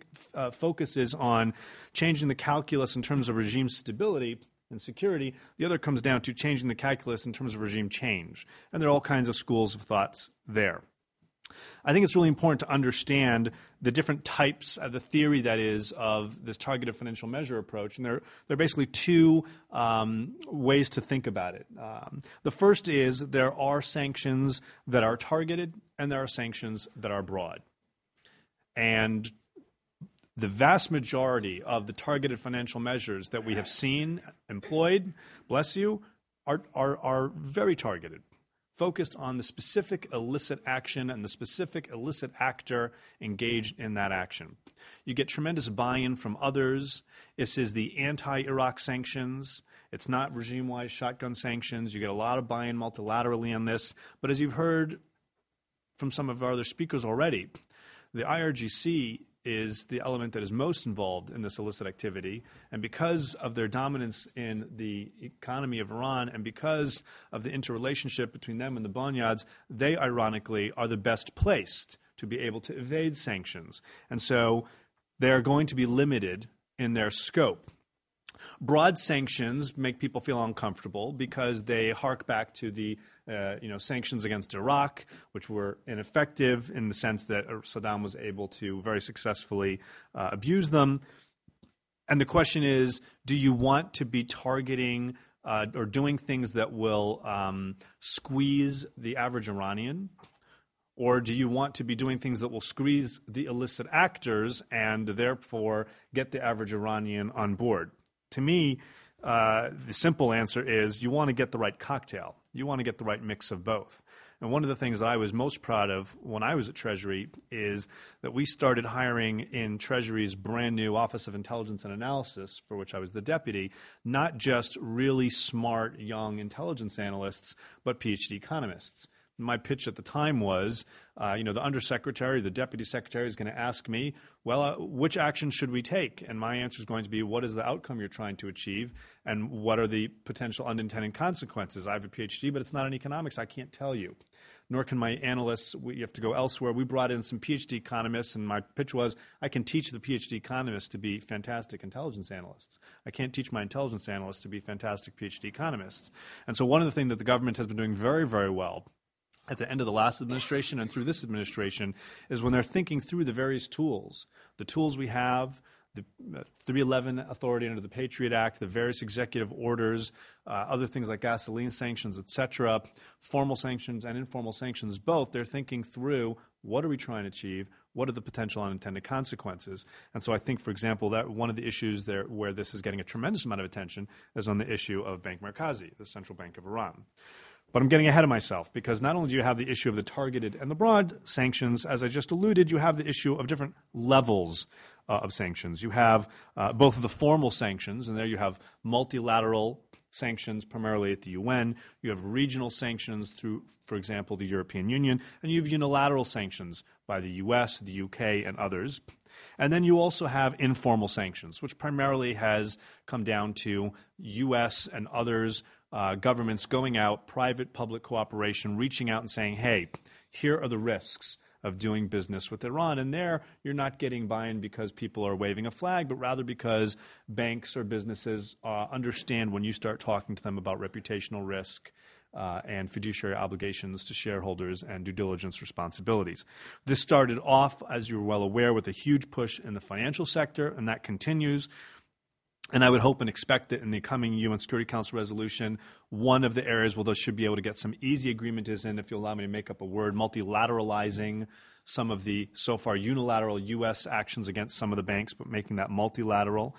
[SPEAKER 7] focuses on changing the calculus in terms of regime stability and security. The other comes down to changing the calculus in terms of regime change. And there are all kinds of schools of thoughts there. I think it's really important to understand the different types of the theory, that is, of this targeted financial measure approach. And there are basically two ways to think about it. The first is there are sanctions that are targeted and there are sanctions that are broad. And the vast majority of the targeted financial measures that we have seen employed, bless you, are very targeted, focused on the specific illicit action and the specific illicit actor engaged in that action. You get tremendous buy-in from others. This is the anti-Iraq sanctions. It's not regime-wide shotgun sanctions. You get a lot of buy-in multilaterally on this. But as you've heard from some of our other speakers already, the IRGC is the element that is most involved in this illicit activity. And because of their dominance in the economy of Iran and because of the interrelationship between them and the Bonyads, they ironically are the best placed to be able to evade sanctions. And so they are going to be limited in their scope. Broad sanctions make people feel uncomfortable because they hark back to the sanctions against Iraq, which were ineffective in the sense that Saddam was able to very successfully abuse them. And the question is, do you want to be targeting or doing things that will squeeze the average Iranian? Or do you want to be doing things that will squeeze the illicit actors and therefore get the average Iranian on board? To me, the simple answer is you want to get the right cocktail. You want to get the right mix of both. And one of the things that I was most proud of when I was at Treasury is that we started hiring in Treasury's brand new Office of Intelligence and Analysis, for which I was the deputy, not just really smart young intelligence analysts, but PhD economists. My pitch at the time was, the undersecretary, the deputy secretary is going to ask me, which action should we take? And my answer is going to be, what is the outcome you're trying to achieve? And what are the potential unintended consequences? I have a PhD, but it's not in economics. I can't tell you. Nor can my analysts. You have to go elsewhere. We brought in some PhD economists, and my pitch was, I can teach the PhD economists to be fantastic intelligence analysts. I can't teach my intelligence analysts to be fantastic PhD economists. And so one of the things that the government has been doing very, very well at the end of the last administration and through this administration is when they're thinking through the various tools, the tools we have, the 311 authority under the Patriot Act, the various executive orders, other things like gasoline sanctions, et cetera, formal sanctions and informal sanctions, both, they're thinking through what are we trying to achieve, what are the potential unintended consequences. And so I think, for example, that one of the issues there where this is getting a tremendous amount of attention is on the issue of Bank Markazi, the central bank of Iran. But I'm getting ahead of myself because not only do you have the issue of the targeted and the broad sanctions, as I just alluded, you have the issue of different levels of sanctions. You have both of the formal sanctions, and there you have multilateral sanctions primarily at the UN. You have regional sanctions through, for example, the European Union, and you have unilateral sanctions by the US, the UK, and others. And then you also have informal sanctions, which primarily has come down to US and others governments going out, private-public cooperation, reaching out and saying, hey, here are the risks of doing business with Iran. And there, you're not getting buy-in because people are waving a flag, but rather because banks or businesses understand when you start talking to them about reputational risk and fiduciary obligations to shareholders and due diligence responsibilities. This started off, as you're well aware, with a huge push in the financial sector, and that continues. And I would hope and expect that in the coming UN Security Council resolution, one of the areas where they should be able to get some easy agreement is in, if you'll allow me to make up a word, multilateralizing some of the so far unilateral U.S. actions against some of the banks, but making that multilateral.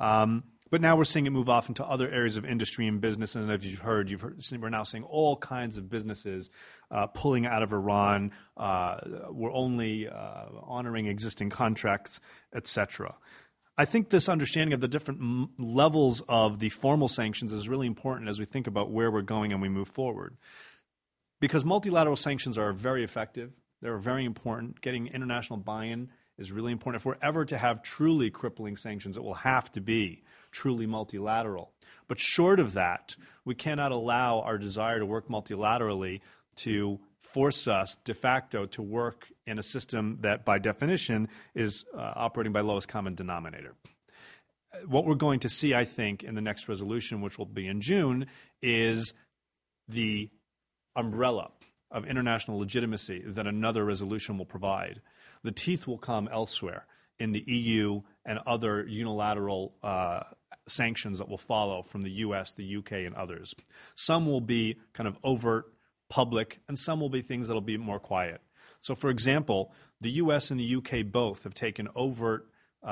[SPEAKER 7] But now we're seeing it move off into other areas of industry and business. And if you've heard, we're now seeing all kinds of businesses pulling out of Iran. We're only honoring existing contracts, et cetera. I think this understanding of the different levels of the formal sanctions is really important as we think about where we're going and we move forward. Because multilateral sanctions are very effective. They're very important. Getting international buy-in is really important. If we're ever to have truly crippling sanctions, it will have to be truly multilateral. But short of that, we cannot allow our desire to work multilaterally to force us de facto to work in a system that by definition is operating by lowest common denominator. What we're going to see, I think, in the next resolution, which will be in June, is the umbrella of international legitimacy that another resolution will provide. The teeth will come elsewhere in the EU and other unilateral sanctions that will follow from the US, the UK, and others. Some will be kind of overt, public, and some will be things that will be more quiet. So, for example, the US and the UK both have taken overt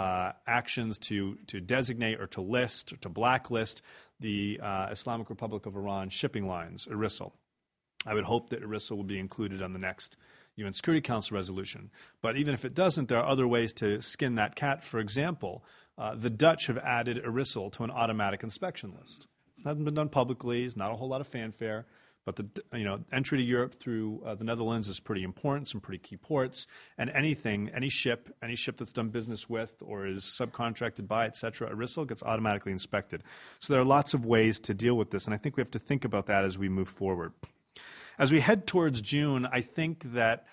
[SPEAKER 7] actions to designate or to list or to blacklist the Islamic Republic of Iran shipping lines, IRISL. I would hope that IRISL will be included on the next UN Security Council resolution. But even if it doesn't, there are other ways to skin that cat. For example, the Dutch have added IRISL to an automatic inspection list. It's not been done publicly. It's not a whole lot of fanfare. But the entry to Europe through the Netherlands is pretty important, some pretty key ports, and any ship that's done business with or is subcontracted by, et cetera, IRISL gets automatically inspected. So there are lots of ways to deal with this, and I think we have to think about that as we move forward. As we head towards June, I think that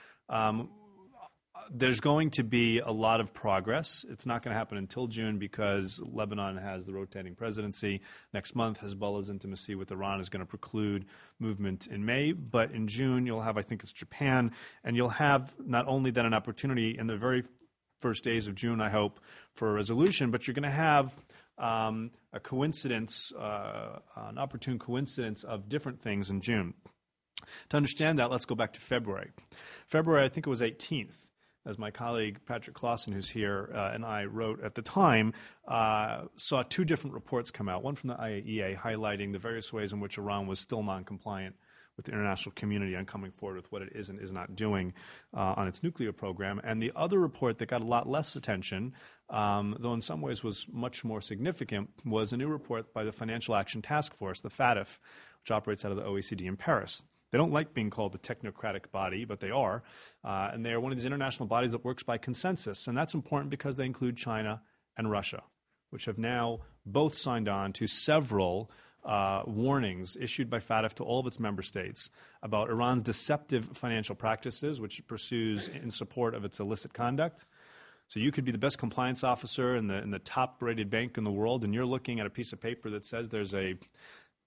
[SPEAKER 7] there's going to be a lot of progress. It's not going to happen until June because Lebanon has the rotating presidency. Next month, Hezbollah's intimacy with Iran is going to preclude movement in May. But in June, you'll have, I think it's Japan, and you'll have not only then an opportunity in the very first days of June, I hope, for a resolution, but you're going to have a coincidence, an opportune coincidence of different things in June. To understand that, let's go back to February. February, I think it was 18th. As my colleague Patrick Clausen, who's here, and I wrote at the time, saw two different reports come out, one from the IAEA highlighting the various ways in which Iran was still non-compliant with the international community on coming forward with what it is and is not doing on its nuclear program, and the other report that got a lot less attention, though in some ways was much more significant, was a new report by the Financial Action Task Force, the FATF, which operates out of the OECD in Paris. They don't like being called the technocratic body, but they are. And they are one of these international bodies that works by consensus. And that's important because they include China and Russia, which have now both signed on to several warnings issued by FATF to all of its member states about Iran's deceptive financial practices, which it pursues in support of its illicit conduct. So you could be the best compliance officer in the top-rated bank in the world, and you're looking at a piece of paper that says there's a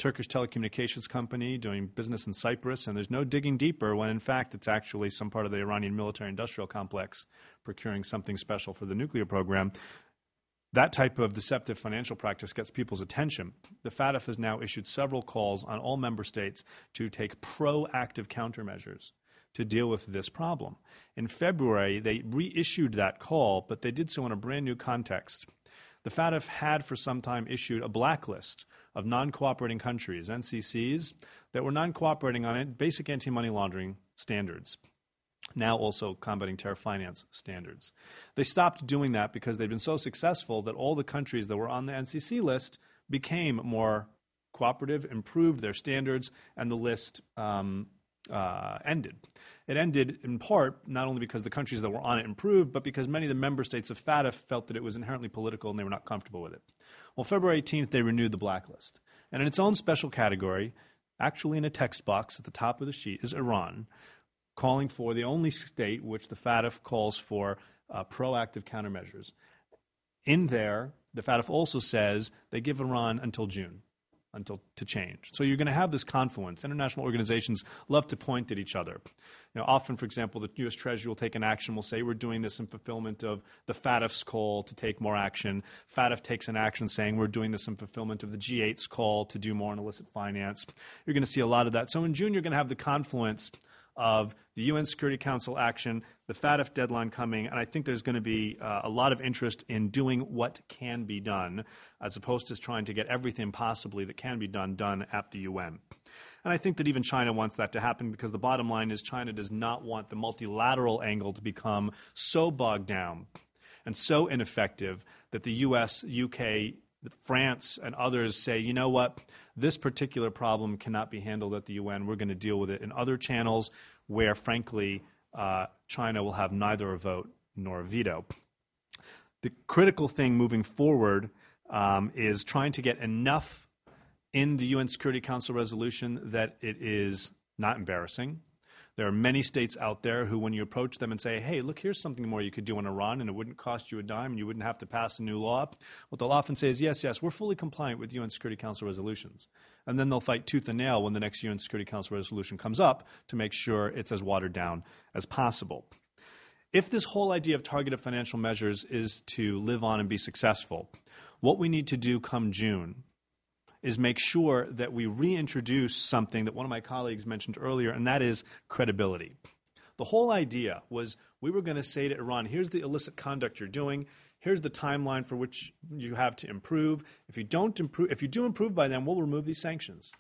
[SPEAKER 7] Turkish telecommunications company doing business in Cyprus, and there's no digging deeper when, in fact, it's actually some part of the Iranian military-industrial complex procuring something special for the nuclear program. That type of deceptive financial practice gets people's attention. The FATF has now issued several calls on all member states to take proactive countermeasures to deal with this problem. In February, they reissued that call, but they did so in a brand new context. The FATF had for some time issued a blacklist of non-cooperating countries, NCCs, that were non-cooperating on basic anti-money laundering standards, now also combating terror finance standards. They stopped doing that because they'd been so successful that all the countries that were on the NCC list became more cooperative, improved their standards, and the list ended. It ended in part not only because the countries that were on it improved, but because many of the member states of FATF felt that it was inherently political and they were not comfortable with it. Well, February 18th, they renewed the blacklist. And in its own special category, actually in a text box at the top of the sheet, is Iran, calling for the only state which the FATF calls for proactive countermeasures. In there, the FATF also says they give Iran until June to change. So you're going to have this confluence. International organizations love to point at each other. Often, for example, the U.S. Treasury will take an action, will say we're doing this in fulfillment of the FATF's call to take more action. FATF takes an action saying we're doing this in fulfillment of the G8's call to do more on illicit finance. You're going to see a lot of that. So in June, you're going to have the confluence of the UN Security Council action, the FATF deadline coming, and I think there's going to be a lot of interest in doing what can be done as opposed to trying to get everything possibly that can be done at the UN. And I think that even China wants that to happen because the bottom line is China does not want the multilateral angle to become so bogged down and so ineffective that the US, UK, France, and others say, you know what, this particular problem cannot be handled at the UN. We're going to deal with it in other channels where, frankly, China will have neither a vote nor a veto. The critical thing moving forward is trying to get enough in the UN Security Council resolution that it is not embarrassing. There are many states out there who, when you approach them and say, hey, look, here's something more you could do in Iran and it wouldn't cost you a dime and you wouldn't have to pass a new law, what they'll often say is, yes, we're fully compliant with UN Security Council resolutions. And then they'll fight tooth and nail when the next UN Security Council resolution comes up to make sure it's as watered down as possible. If this whole idea of targeted financial measures is to live on and be successful, what we need to do come June is make sure that we reintroduce something that one of my colleagues mentioned earlier, and that is credibility. The whole idea was we were going to say to Iran, here's the illicit conduct you're doing, here's the timeline for which you have to improve. If you do improve by then, we'll remove these sanctions.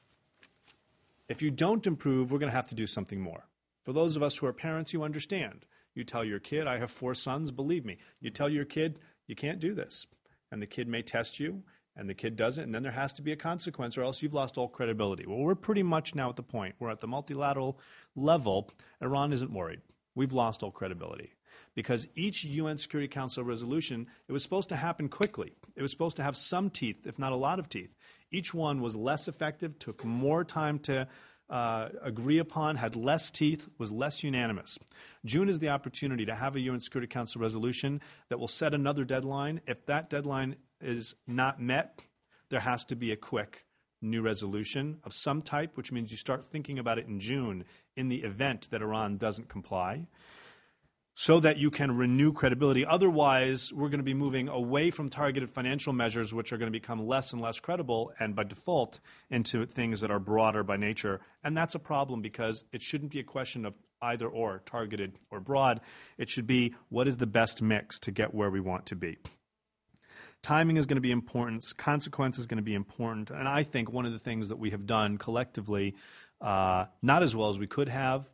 [SPEAKER 7] If you don't improve, we're going to have to do something more. For those of us who are parents, you understand. You tell your kid, I have 4 sons, believe me. You tell your kid, you can't do this. And the kid may test you, and the kid does it, and then there has to be a consequence, or else you've lost all credibility. Well, we're pretty much now at the point where at the multilateral level, Iran isn't worried. We've lost all credibility. Because each UN Security Council resolution, it was supposed to happen quickly. It was supposed to have some teeth, if not a lot of teeth. Each one was less effective, took more time to agree upon, had less teeth, was less unanimous. June is the opportunity to have a UN Security Council resolution that will set another deadline. If that deadline is not met, there has to be a quick new resolution of some type, which means you start thinking about it in June in the event that Iran doesn't comply, so that you can renew credibility. Otherwise, we're going to be moving away from targeted financial measures, which are going to become less and less credible, and by default into things that are broader by nature. And that's a problem because it shouldn't be a question of either or, targeted or broad. It should be what is the best mix to get where we want to be. Timing is going to be important. Consequence is going to be important. And I think one of the things that we have done collectively, not as well as we could have,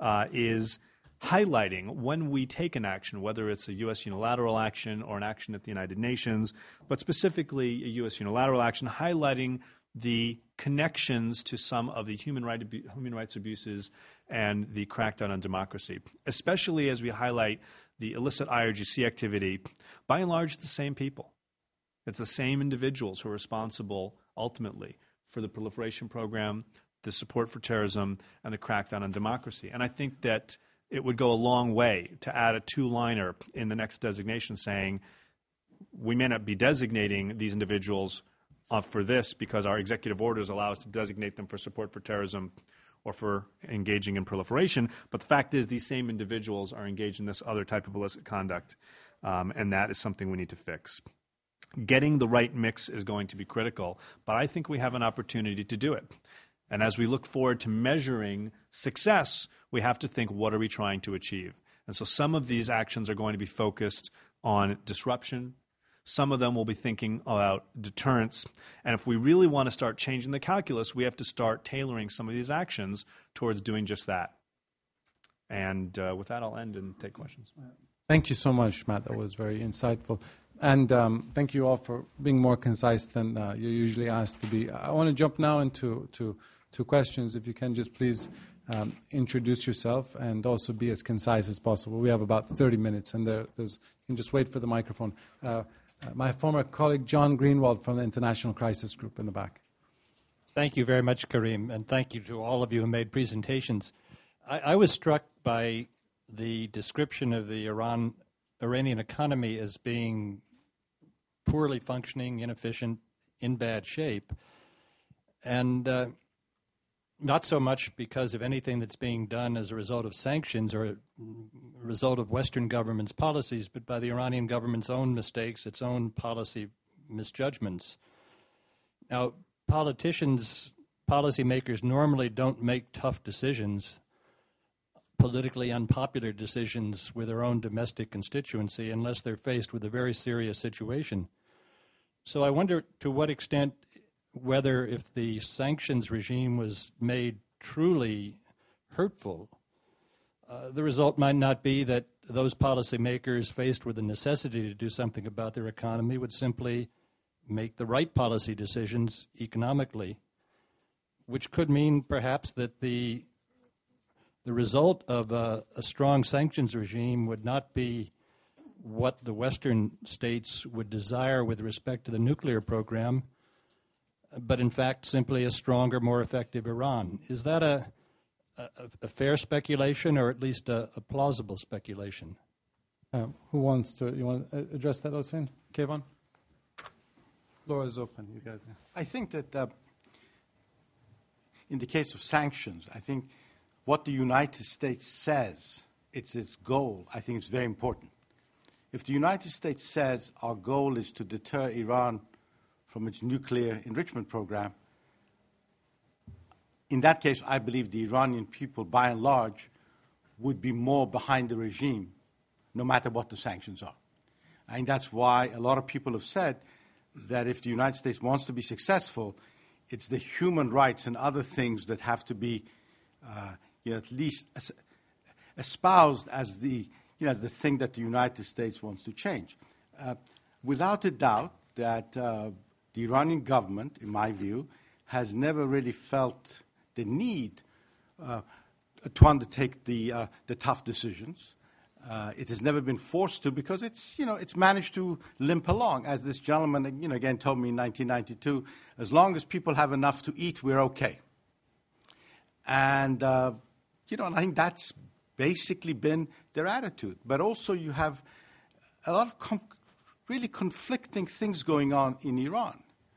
[SPEAKER 7] is highlighting when we take an action, whether it's a U.S. unilateral action or an action at the United Nations, but specifically a U.S. unilateral action, highlighting the connections to some of the human rights abuses and the crackdown on democracy, especially as we highlight the illicit IRGC activity. By and large, it's the same people. It's the same individuals who are responsible ultimately for the proliferation program, the support for terrorism, and the crackdown on democracy. And I think that it would go a long way to add a 2-liner in the next designation saying we may not be designating these individuals for this because our executive orders allow us to designate them for support for terrorism or for engaging in proliferation. But the fact is these same individuals are engaged in this other type of illicit conduct, and that is something we need to fix. Getting the right mix is going to be critical, but I think we have an opportunity to do it. And as we look forward to measuring success, we have to think, what are we trying to achieve? And so some of these actions are going to be focused on disruption. Some of them will be thinking about deterrence. And if we really want to start changing the calculus, we have to start tailoring some of these actions towards doing just that. And with that, I'll end and take questions.
[SPEAKER 2] Thank you so much, Matt. That was very insightful. And thank you all for being more concise than you're usually asked to be. I want to jump now into two questions. If you can just please introduce yourself and also be as concise as possible. We have about 30 minutes, and you can just wait for the microphone. My former colleague, John Greenwald from the International Crisis Group in the back.
[SPEAKER 8] Thank you very much, Karim, and thank you to all of you who made presentations. I was struck by the description of the Iranian economy as being poorly functioning, inefficient, in bad shape, and not so much because of anything that's being done as a result of sanctions or a result of Western governments' policies, but by the Iranian government's own mistakes, its own policy misjudgments. Now, policymakers normally don't make tough decisions, politically unpopular decisions with their own domestic constituency unless they're faced with a very serious situation. So I wonder to what extent whether if the sanctions regime was made truly hurtful, the result might not be that those policymakers faced with the necessity to do something about their economy would simply make the right policy decisions economically, which could mean perhaps that the result of a strong sanctions regime would not be what the Western states would desire with respect to the nuclear program, but in fact simply a stronger, more effective Iran. Is that a fair speculation, or at least a plausible speculation?
[SPEAKER 2] Who wants to? You want to address that, Hossein? Kevin? Floor is open. You guys.
[SPEAKER 3] I think that in the case of sanctions, I think what the United States says it's its goal, I think it's very important. If the United States says our goal is to deter Iran from its nuclear enrichment program, in that case, I believe the Iranian people, by and large, would be more behind the regime, no matter what the sanctions are. I think that's why a lot of people have said that if the United States wants to be successful, it's the human rights and other things that have to be, at least espoused as the thing that the United States wants to change. Without a doubt, that the Iranian government, in my view, has never really felt the need to undertake the tough decisions. It has never been forced to because it's managed to limp along. As this gentleman, again told me in 1992, as long as people have enough to eat, we're okay. And, and I think that's basically been their attitude. But also you have a lot of really conflicting things going on in Iran.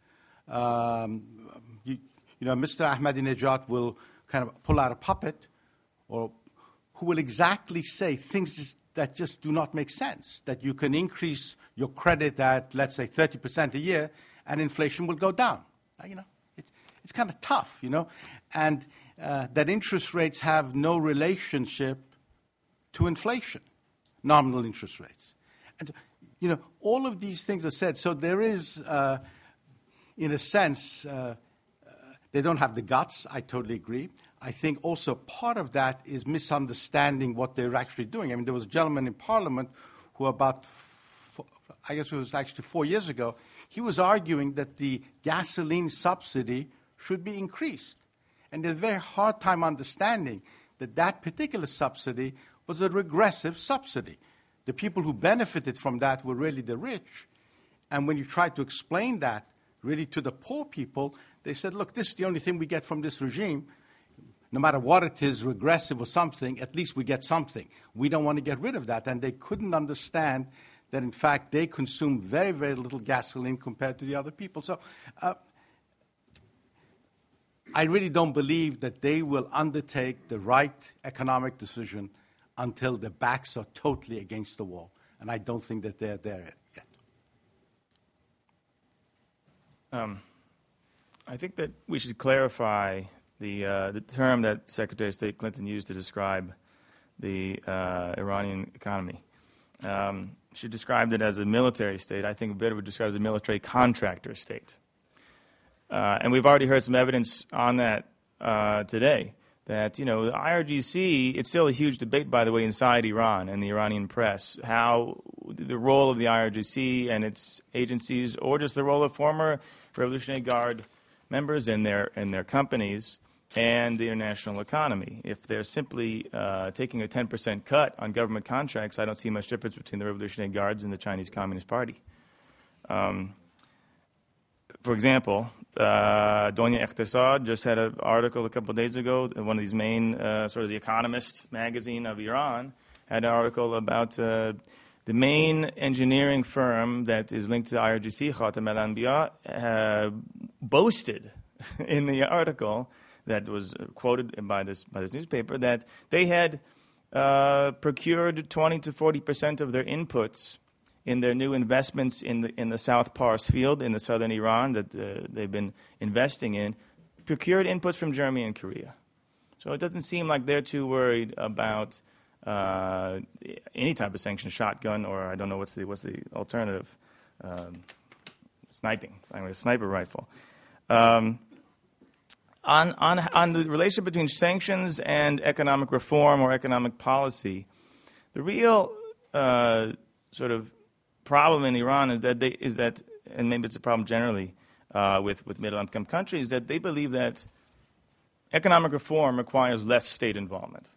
[SPEAKER 3] Mr. Ahmadinejad will kind of pull out a puppet, or who will exactly say things that just do not make sense, that you can increase your credit at, let's say, 30% a year, and inflation will go down. It's kind of tough, and that interest rates have no relationship to inflation, nominal interest rates. And, all of these things are said. So there is, in a sense, they don't have the guts. I totally agree. I think also part of that is misunderstanding what they're actually doing. I mean, there was a gentleman in Parliament who I guess it was actually 4 years ago, he was arguing that the gasoline subsidy should be increased. And they had a very hard time understanding that that particular subsidy was a regressive subsidy. The people who benefited from that were really the rich. And when you try to explain that really to the poor people, they said, look, this is the only thing we get from this regime. No matter what it is, regressive or something, at least we get something. We don't want to get rid of that. And they couldn't understand that, in fact, they consume very, very little gasoline compared to the other people. So I really don't believe that they will undertake the right economic decision until their backs are totally against the wall. And I don't think that they're there yet.
[SPEAKER 4] I think that we should clarify the term that Secretary of State Clinton used to describe the Iranian economy. She described it as a military state. I think better would describe it as a military contractor state. And we've already heard some evidence on that today, that, the IRGC, it's still a huge debate, by the way, inside Iran and the Iranian press, how the role of the IRGC and its agencies, or just the role of former Revolutionary Guard members and their companies and the international economy. If they're simply taking a 10% cut on government contracts, I don't see much difference between the Revolutionary Guards and the Chinese Communist Party. For example, Donya Iqtisad just had an article a couple of days ago. One of these main, sort of the Economist magazine of Iran, had an article about the main engineering firm that is linked to the IRGC, Khatam al-Anbiya, boasted in the article that was quoted by this newspaper that they had procured 20 to 40% of their inputs in their new investments in the South Pars field in the southern Iran that they've been investing in, procured inputs from Germany and Korea. So it doesn't seem like they're too worried about any type of sanction, shotgun, or I don't know what's the alternative, sniping, a sniper rifle. On the relationship between sanctions and economic reform or economic policy, the real sort of problem in Iran is that, and maybe it's a problem generally with middle-income countries, that they believe that economic reform requires less state involvement.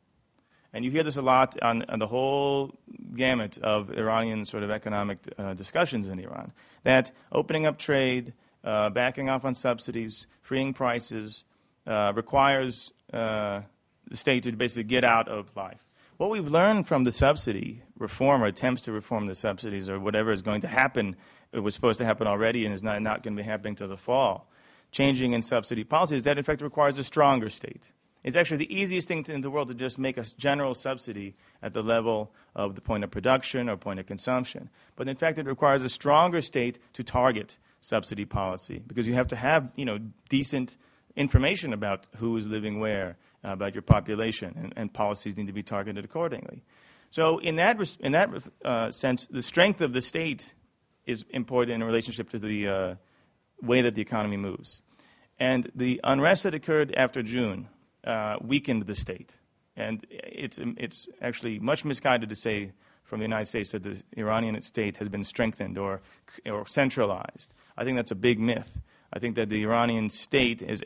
[SPEAKER 4] And you hear this a lot on the whole gamut of Iranian sort of economic discussions in Iran, that opening up trade, backing off on subsidies, freeing prices, requires the state to basically get out of life. What we've learned from the subsidy reform, or attempts to reform the subsidies, or whatever is going to happen, it was supposed to happen already and is not going to be happening till the fall, changing in subsidy policy, is that in fact it requires a stronger state. It's actually the easiest thing in the world to just make a general subsidy at the level of the point of production or point of consumption. But in fact, it requires a stronger state to target subsidy policy, because you have to have, decent information about who is living where, about your population, and policies need to be targeted accordingly. So in that sense, the strength of the state is important in relationship to the way that the economy moves. And the unrest that occurred after June weakened the state. And it's actually much misguided to say from the United States that the Iranian state has been strengthened or centralized. I think that's a big myth. I think that the Iranian state, as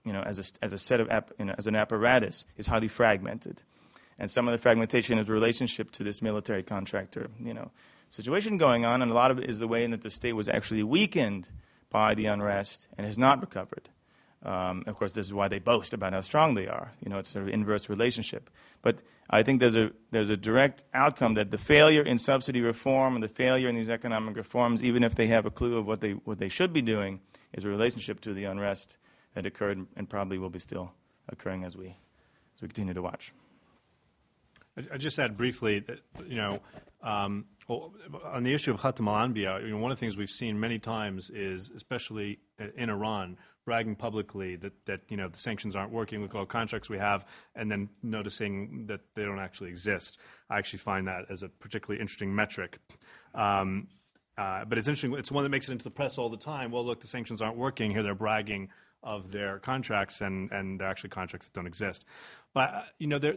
[SPEAKER 4] a set of as an apparatus, is highly fragmented, and some of the fragmentation is relationship to this military contractor, situation going on, and a lot of it is the way in that the state was actually weakened by the unrest and has not recovered. Of course, this is why they boast about how strong they are. It's sort of inverse relationship. But I think there's a direct outcome that the failure in subsidy reform and the failure in these economic reforms, even if they have a clue of what they should be doing, is a relationship to the unrest that occurred and probably will be still occurring as we continue to watch.
[SPEAKER 7] I just add briefly that, on the issue of Khatam al-Anbiya, one of the things we've seen many times is, especially in Iran, bragging publicly that the sanctions aren't working, look at all the contracts we have, and then noticing that they don't actually exist. I actually find that as a particularly interesting metric. But it's interesting. It's one that makes it into the press all the time. Well, look, the sanctions aren't working. Here they're bragging of their contracts, and they're actually contracts that don't exist. But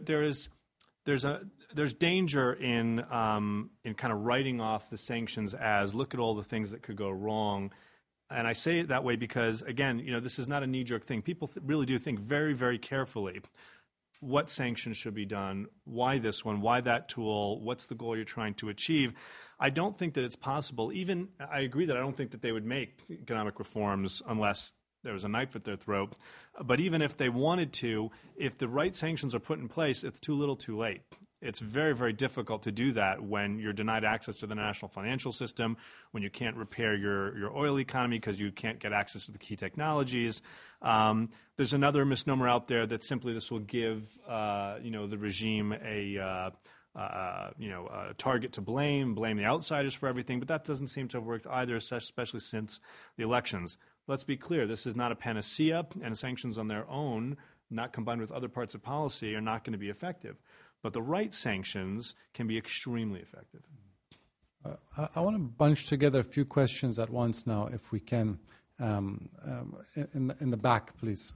[SPEAKER 7] there's danger in kind of writing off the sanctions as look at all the things that could go wrong. And I say it that way because, again, this is not a knee-jerk thing. People really do think very, very carefully what sanctions should be done, why this one, why that tool, what's the goal you're trying to achieve. I don't think that it's possible. I agree that I don't think that they would make economic reforms unless there was a knife at their throat. But even if they wanted to, if the right sanctions are put in place, it's too little too late. It's very, very difficult to do that when you're denied access to the national financial system, when you can't repair your oil economy because you can't get access to the key technologies. There's another misnomer out there that simply this will give the regime a target to blame the outsiders for everything, but that doesn't seem to have worked either, especially since the elections. Let's be clear, this is not a panacea, and sanctions on their own, not combined with other parts of policy, are not going to be effective. But the right sanctions can be extremely effective.
[SPEAKER 2] I want to bunch together a few questions at once now, if we can. In the back, please.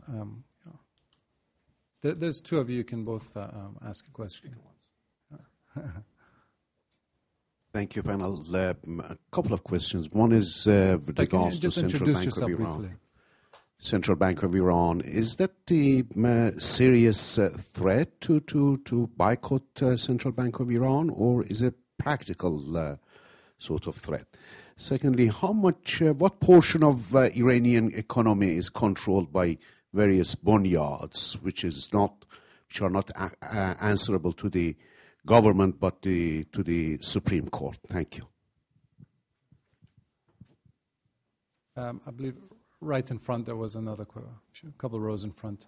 [SPEAKER 2] There's two of you. You can both ask a question.
[SPEAKER 9] Thank you, panel. A couple of questions. One is with regards to Central Bank of Iran.
[SPEAKER 2] Briefly.
[SPEAKER 9] Central Bank of Iran. Is that the serious threat to boycott Central Bank of Iran, or is it practical sort of threat? Secondly, what portion of Iranian economy is controlled by various bonyads, which are not answerable to the government but to the Supreme Court? Thank you.
[SPEAKER 2] I believe right in front there was a couple of rows in front.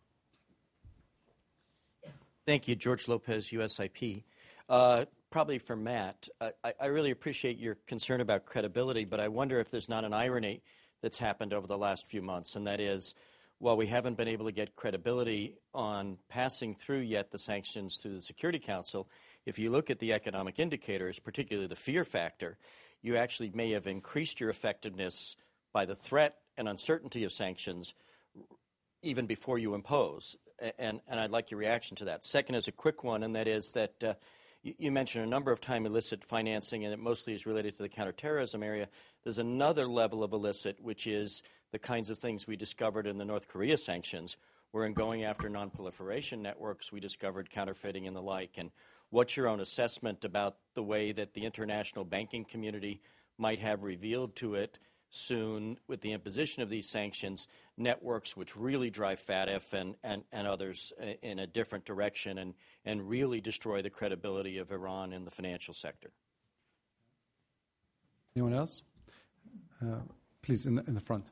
[SPEAKER 10] Thank you, George Lopez, USIP. Probably for Matt, I really appreciate your concern about credibility, but I wonder if there's not an irony that's happened over the last few months, and that is, while we haven't been able to get credibility on passing through yet the sanctions through the Security Council, if you look at the economic indicators, particularly the fear factor, you actually may have increased your effectiveness by the threat and uncertainty of sanctions even before you impose. And I'd like your reaction to that. Second is a quick one, and that is that you mentioned a number of times illicit financing, and it mostly is related to the counterterrorism area. There's another level of illicit, which is the kinds of things we discovered in the North Korea sanctions, where in going after nonproliferation networks, we discovered counterfeiting and the like. And what's your own assessment about the way that the international banking community might have revealed to it soon, with the imposition of these sanctions, networks which really drive FATF and others in a different direction and really destroy the credibility of Iran in the financial sector?
[SPEAKER 2] Anyone else? Please, in the front.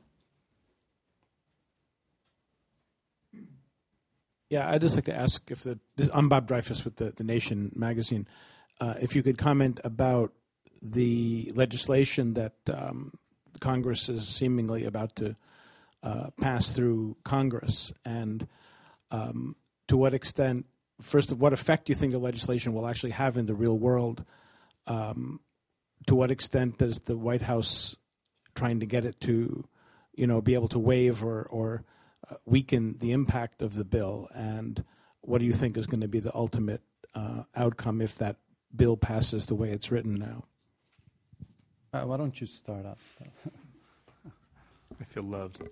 [SPEAKER 11] Yeah, I'd just like to ask I'm Bob Dreyfus with the Nation magazine. If you could comment about the legislation that Congress is seemingly about to pass through Congress, and to what extent, first, what effect do you think the legislation will actually have in the real world? To what extent does the White House trying to get it to, be able to waive or weaken the impact of the bill? And what do you think is going to be the ultimate outcome if that bill passes the way it's written now?
[SPEAKER 2] Why don't you start up?
[SPEAKER 7] I feel loved.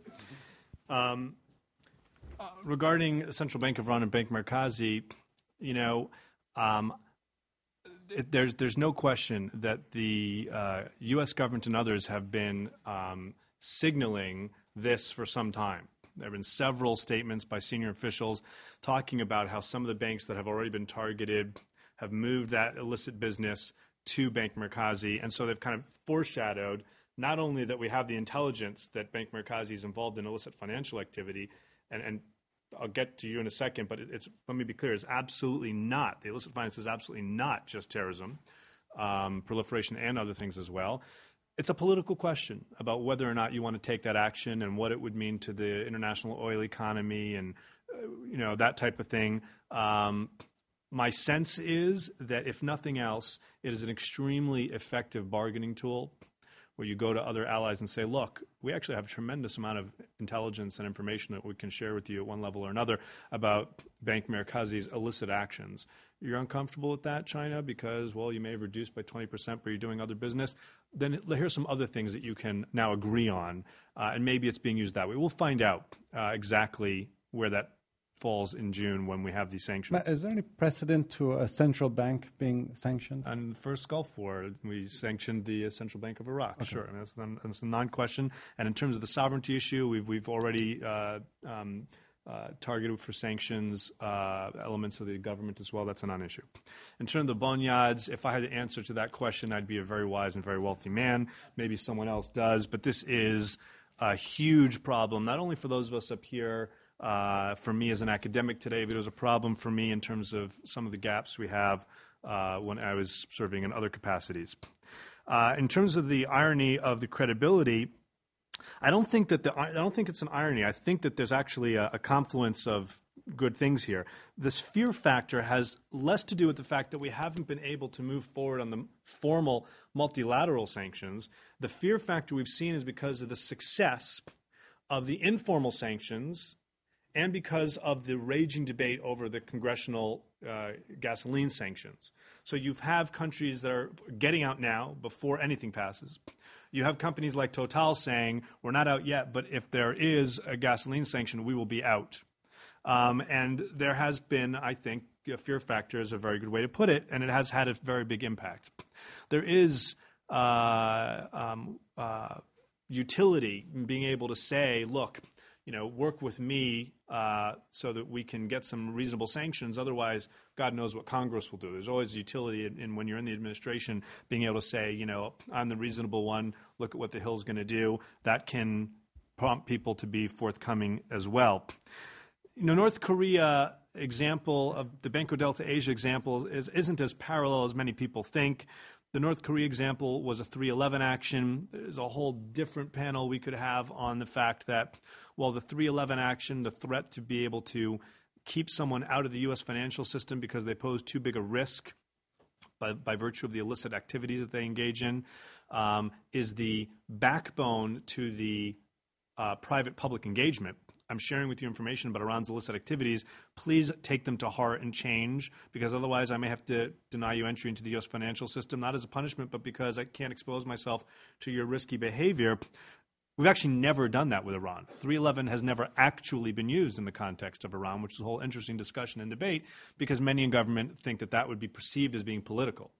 [SPEAKER 7] Regarding Central Bank of Iran and Bank Markazi, there's no question that the U.S. government and others have been signaling this for some time. There have been several statements by senior officials talking about how some of the banks that have already been targeted have moved that illicit business to Bank Markazi, and so they've kind of foreshadowed not only that we have the intelligence that Bank Markazi is involved in illicit financial activity, and I'll get to you in a second, but let me be clear, it's absolutely not. The illicit finance is absolutely not just terrorism, proliferation and other things as well. It's a political question about whether or not you want to take that action and what it would mean to the international oil economy and that type of thing. My sense is that if nothing else, it is an extremely effective bargaining tool where you go to other allies and say, look, we actually have a tremendous amount of intelligence and information that we can share with you at one level or another about Bank Markazi's illicit actions. You're uncomfortable with that, China, because, well, you may have reduced by 20%, but you're doing other business. Then here's some other things that you can now agree on, and maybe it's being used that way. We'll find out exactly where that falls in June when we have these sanctions.
[SPEAKER 2] Is there any precedent to a central bank being sanctioned?
[SPEAKER 7] On the first Gulf War, we sanctioned the Central Bank of Iraq. Okay. Sure, I mean, that's a non-question. And in terms of the sovereignty issue, we've already targeted for sanctions, elements of the government as well. That's a non-issue. In terms of the bonyads, if I had the answer to that question, I'd be a very wise and very wealthy man. Maybe someone else does, but this is a huge problem, not only for those of us up here, for me as an academic today, but it was a problem for me in terms of some of the gaps we have when I was serving in other capacities. In terms of the irony of the credibility, I don't think it's an irony. I think that there's actually a confluence of good things here. This fear factor has less to do with the fact that we haven't been able to move forward on the formal multilateral sanctions. The fear factor we've seen is because of the success of the informal sanctions and because of the raging debate over the congressional gasoline sanctions. So you have countries that are getting out now before anything passes. You have companies like Total saying, we're not out yet, but if there is a gasoline sanction, we will be out. And there has been, I think, a fear factor is a very good way to put it, and it has had a very big impact. There is utility in being able to say, look, work with me so that we can get some reasonable sanctions. Otherwise, God knows what Congress will do. There's always utility in when you're in the administration being able to say, I'm the reasonable one. Look at what the Hill's going to do. That can prompt people to be forthcoming as well. North Korea example of the Banco Delta Asia example isn't as parallel as many people think. The North Korea example was a 311 action. There's a whole different panel we could have on the fact that while the 311 action, the threat to be able to keep someone out of the U.S. financial system because they pose too big a risk by virtue of the illicit activities that they engage in, is the backbone to the private-public engagement. I'm sharing with you information about Iran's illicit activities. Please take them to heart and change, because otherwise I may have to deny you entry into the U.S. financial system, not as a punishment, but because I can't expose myself to your risky behavior. We've actually never done that with Iran. 311 has never actually been used in the context of Iran, which is a whole interesting discussion and debate, because many in government think that would be perceived as being political.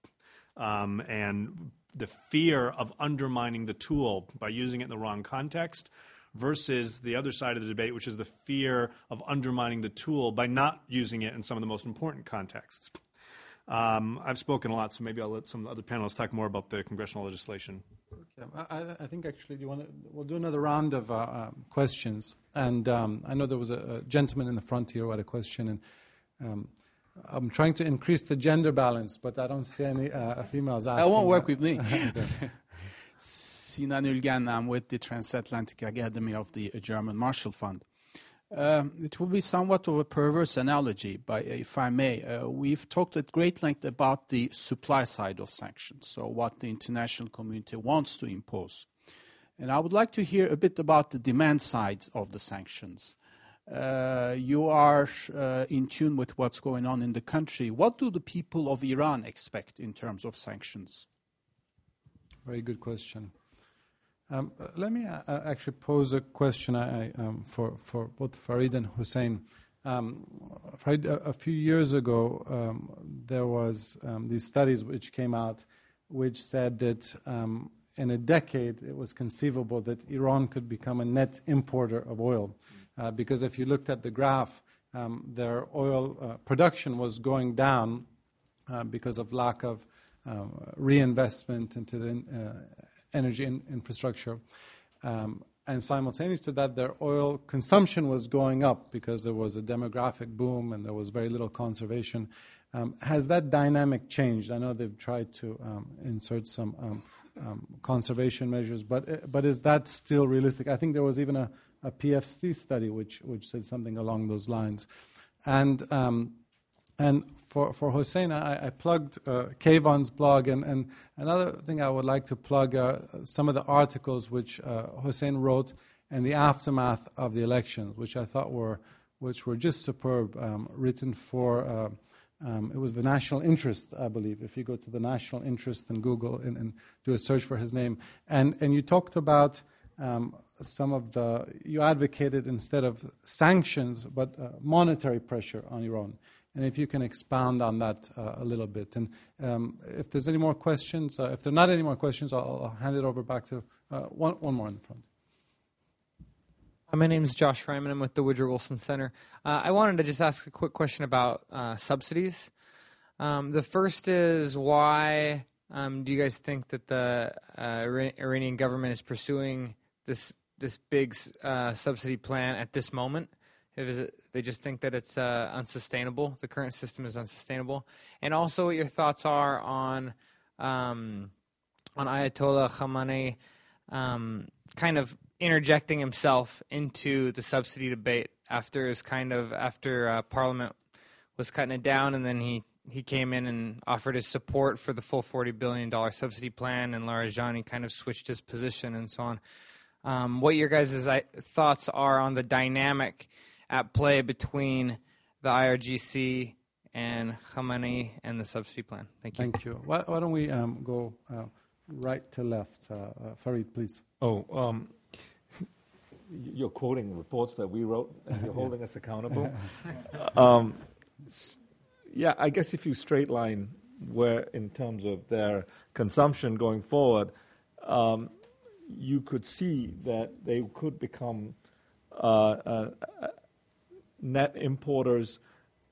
[SPEAKER 7] And the fear of undermining the tool by using it in the wrong context versus the other side of the debate, which is the fear of undermining the tool by not using it in some of the most important contexts. I've spoken a lot, so maybe I'll let some other panelists talk more about the congressional legislation.
[SPEAKER 2] I think actually we'll do another round of questions. And I know there was a gentleman in the front here who had a question. And I'm trying to increase the gender balance, but I don't see any females asking.
[SPEAKER 12] That won't work with me. Sinan Ülgen, I'm with the Transatlantic Academy of the German Marshall Fund. It will be somewhat of a perverse analogy, but if I may. We've talked at great length about the supply side of sanctions, so what the international community wants to impose. And I would like to hear a bit about the demand side of the sanctions. You are in tune with what's going on in the country. What do the people of Iran expect in terms of sanctions?
[SPEAKER 2] Very good question. Let me actually pose a question for both Farid and Hussein. Farid, a few years ago, there was these studies which came out which said that in a decade it was conceivable that Iran could become a net importer of oil. Because if you looked at the graph, their oil production was going down because of lack of reinvestment into the energy infrastructure. And simultaneous to that, their oil consumption was going up because there was a demographic boom and there was very little conservation. Has that dynamic changed? I know they've tried to insert some conservation measures, but is that still realistic? I think there was even a PFC study which said something along those lines. And for Hussein, I plugged Kayvon's blog, and another thing I would like to plug are some of the articles which Hussein wrote in the aftermath of the elections, which I thought were just superb, written for, it was the National Interest, I believe, if you go to the National Interest and Google and do a search for his name. And you talked about you advocated instead of sanctions, but monetary pressure on Iran. And if you can expound on that a little bit. And if there's any more questions, if there are not any more questions, I'll hand it over back to one more in the front.
[SPEAKER 13] My name is Josh Ryman. I'm with the Woodrow Wilson Center. I wanted to just ask a quick question about subsidies. The first is, why do you guys think that the Iranian government is pursuing this big subsidy plan at this moment? They just think that it's unsustainable. The current system is unsustainable. And also, what your thoughts are on Ayatollah Khamenei kind of interjecting himself into the subsidy debate after Parliament was cutting it down, and then he came in and offered his support for the full $40 billion subsidy plan, and Larijani kind of switched his position and so on. What your guys' thoughts are on the dynamic at play between the IRGC and Khamenei and the subsidy plan? Thank you.
[SPEAKER 2] Thank you. Why don't we go right to left? Farid, please.
[SPEAKER 5] You're quoting reports that we wrote, and you're holding us accountable. Yeah, I guess if you straight line where, in terms of their consumption going forward, you could see that they could become net importers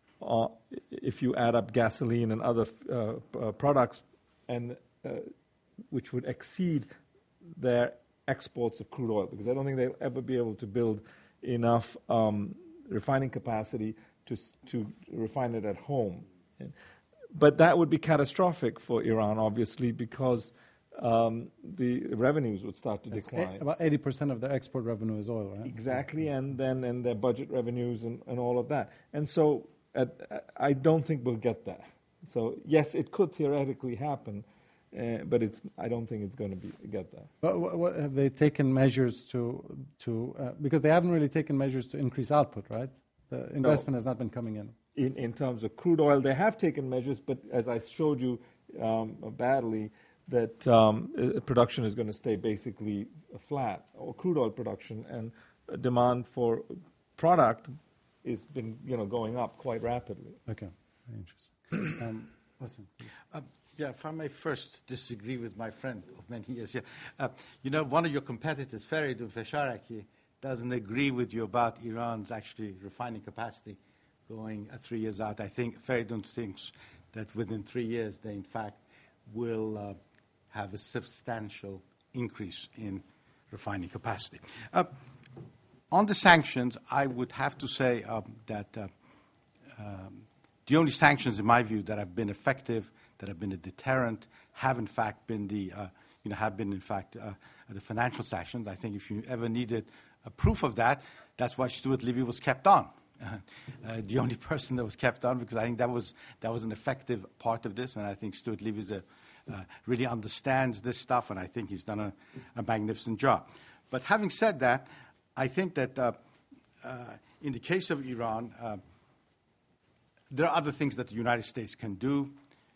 [SPEAKER 5] if you add up gasoline and other products, and which would exceed their exports of crude oil, because I don't think they'll ever be able to build enough refining capacity to refine it at home. But that would be catastrophic for Iran, obviously, because the revenues would start to decline.
[SPEAKER 2] About 80% of their export revenue is oil, right?
[SPEAKER 5] Exactly, and their budget revenues and all of that. And so I don't think we'll get that. So yes, it could theoretically happen, but I don't think it's going to get there.
[SPEAKER 2] But what have they taken measures to because they haven't really taken measures to increase output, right? The investment has not been coming in.
[SPEAKER 5] In terms of crude oil, they have taken measures, but as I showed you badly, that production is going to stay basically flat, or crude oil production, and demand for product has been going up quite rapidly.
[SPEAKER 2] Okay, very interesting. Listen,
[SPEAKER 3] yeah, if I may first disagree with my friend of many years here. One of your competitors, Feridun Fesharaki, doesn't agree with you about Iran's actually refining capacity going 3 years out. I think Feridun thinks that within 3 years they, in fact, will have a substantial increase in refining capacity. On the sanctions, I would have to say that the only sanctions, in my view, that have been effective, that have been a deterrent, have in fact been the financial sanctions. I think if you ever needed a proof of that, that's why Stuart Levy was kept on. The only person that was kept on, because I think that was an effective part of this, and I think Stuart Levy really understands this stuff, and I think he's done a magnificent job. But having said that, I think that in the case of Iran, there are other things that the United States can do,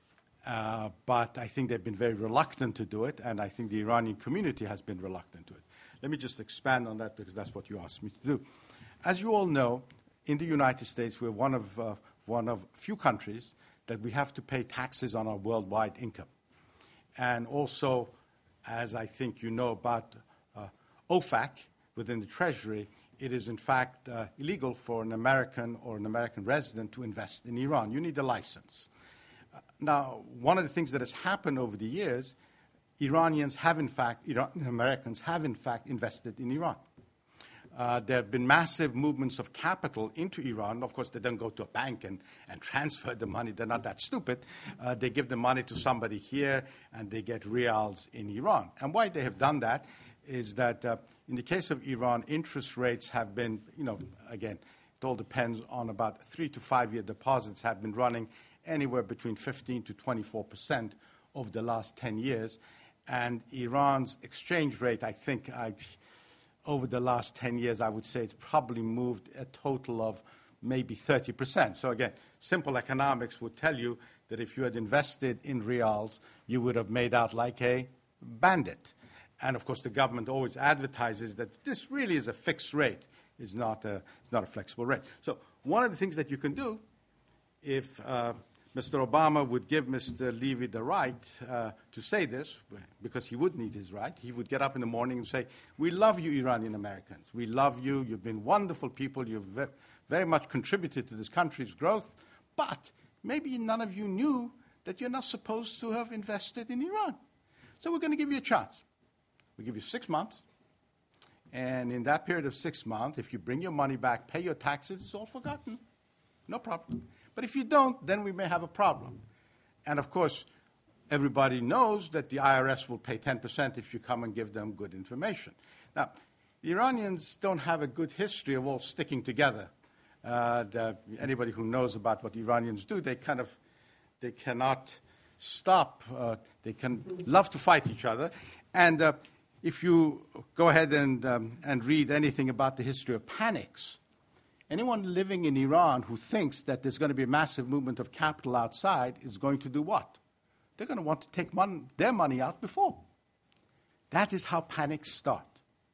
[SPEAKER 3] but I think they've been very reluctant to do it, and I think the Iranian community has been reluctant to it. Let me just expand on that, because that's what you asked me to do. As you all know, in the United States, we're one of few countries that we have to pay taxes on our worldwide income. And also, as I think you know about OFAC within the Treasury, it is in fact illegal for an American or an American resident to invest in Iran. You need a license. Now, one of the things that has happened over the years, Americans have in fact invested in Iran. There have been massive movements of capital into Iran. Of course, they don't go to a bank and transfer the money. They're not that stupid. They give the money to somebody here, and they get rials in Iran. And why they have done that is that in the case of Iran, interest rates have been, again, it all depends on about 3 to 5 year deposits have been running anywhere between 15 to 24% over the last 10 years. And Iran's exchange rate, I think, over the last 10 years, I would say it's probably moved a total of maybe 30%. So again, simple economics would tell you that if you had invested in rials, you would have made out like a bandit. And of course, the government always advertises that this really is a fixed rate. It's not a flexible rate. So one of the things that you can do, if Mr. Obama would give Mr. Levy the right to say this, because he would need his right. He would get up in the morning and say, we love you, Iranian Americans. We love you. You've been wonderful people. You've very much contributed to this country's growth. But maybe none of you knew that you're not supposed to have invested in Iran. So we're going to give you a chance. We'll give you 6 months. And in that period of 6 months, if you bring your money back, pay your taxes, it's all forgotten. No problem. But if you don't, then we may have a problem. And of course, everybody knows that the IRS will pay 10% if you come and give them good information. Now, the Iranians don't have a good history of all sticking together. Anybody who knows about what Iranians do, they cannot stop. They can love to fight each other. And if you go ahead and read anything about the history of panics, anyone living in Iran who thinks that there's going to be a massive movement of capital outside is going to do what? They're going to want to take their money out before. That is how panics start.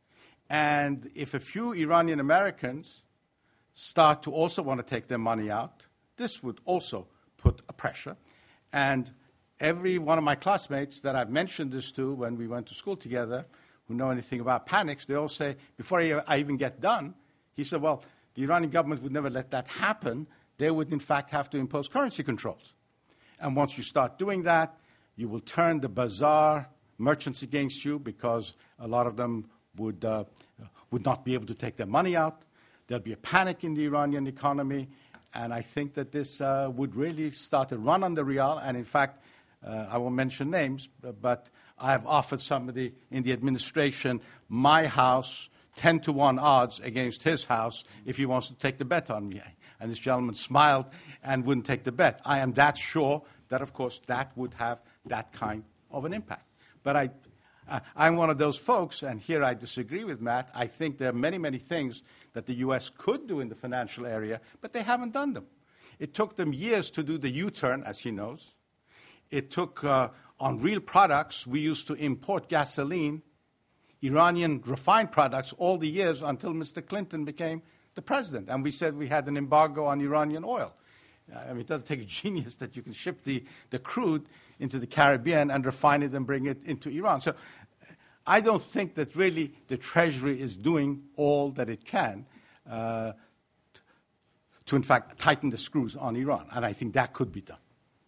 [SPEAKER 3] And if a few Iranian Americans start to also want to take their money out, this would also put a pressure. And every one of my classmates that I've mentioned this to when we went to school together, who know anything about panics, they all say, before I even get done, he said, well, the Iranian government would never let that happen. They would, in fact, have to impose currency controls. And once you start doing that, you will turn the bazaar merchants against you, because a lot of them would not be able to take their money out. There'll be a panic in the Iranian economy. And I think that this would really start a run on the rial. And in fact, I won't mention names, but I have offered somebody in the administration my house, 10-to-1 odds against his house, if he wants to take the bet on me. And this gentleman smiled and wouldn't take the bet. I am that sure that, of course, that would have that kind of an impact. But I'm one of those folks, and here I disagree with Matt. I think there are many, many things that the U.S. could do in the financial area, but they haven't done them. It took them years to do the U-turn, as he knows. It took, on real products, we used to import gasoline, Iranian refined products, all the years until Mr. Clinton became the president. And we said we had an embargo on Iranian oil. I mean, it doesn't take a genius that you can ship the crude into the Caribbean and refine it and bring it into Iran. So I don't think that really the Treasury is doing all that it can to, in fact, tighten the screws on Iran. And I think that could be done.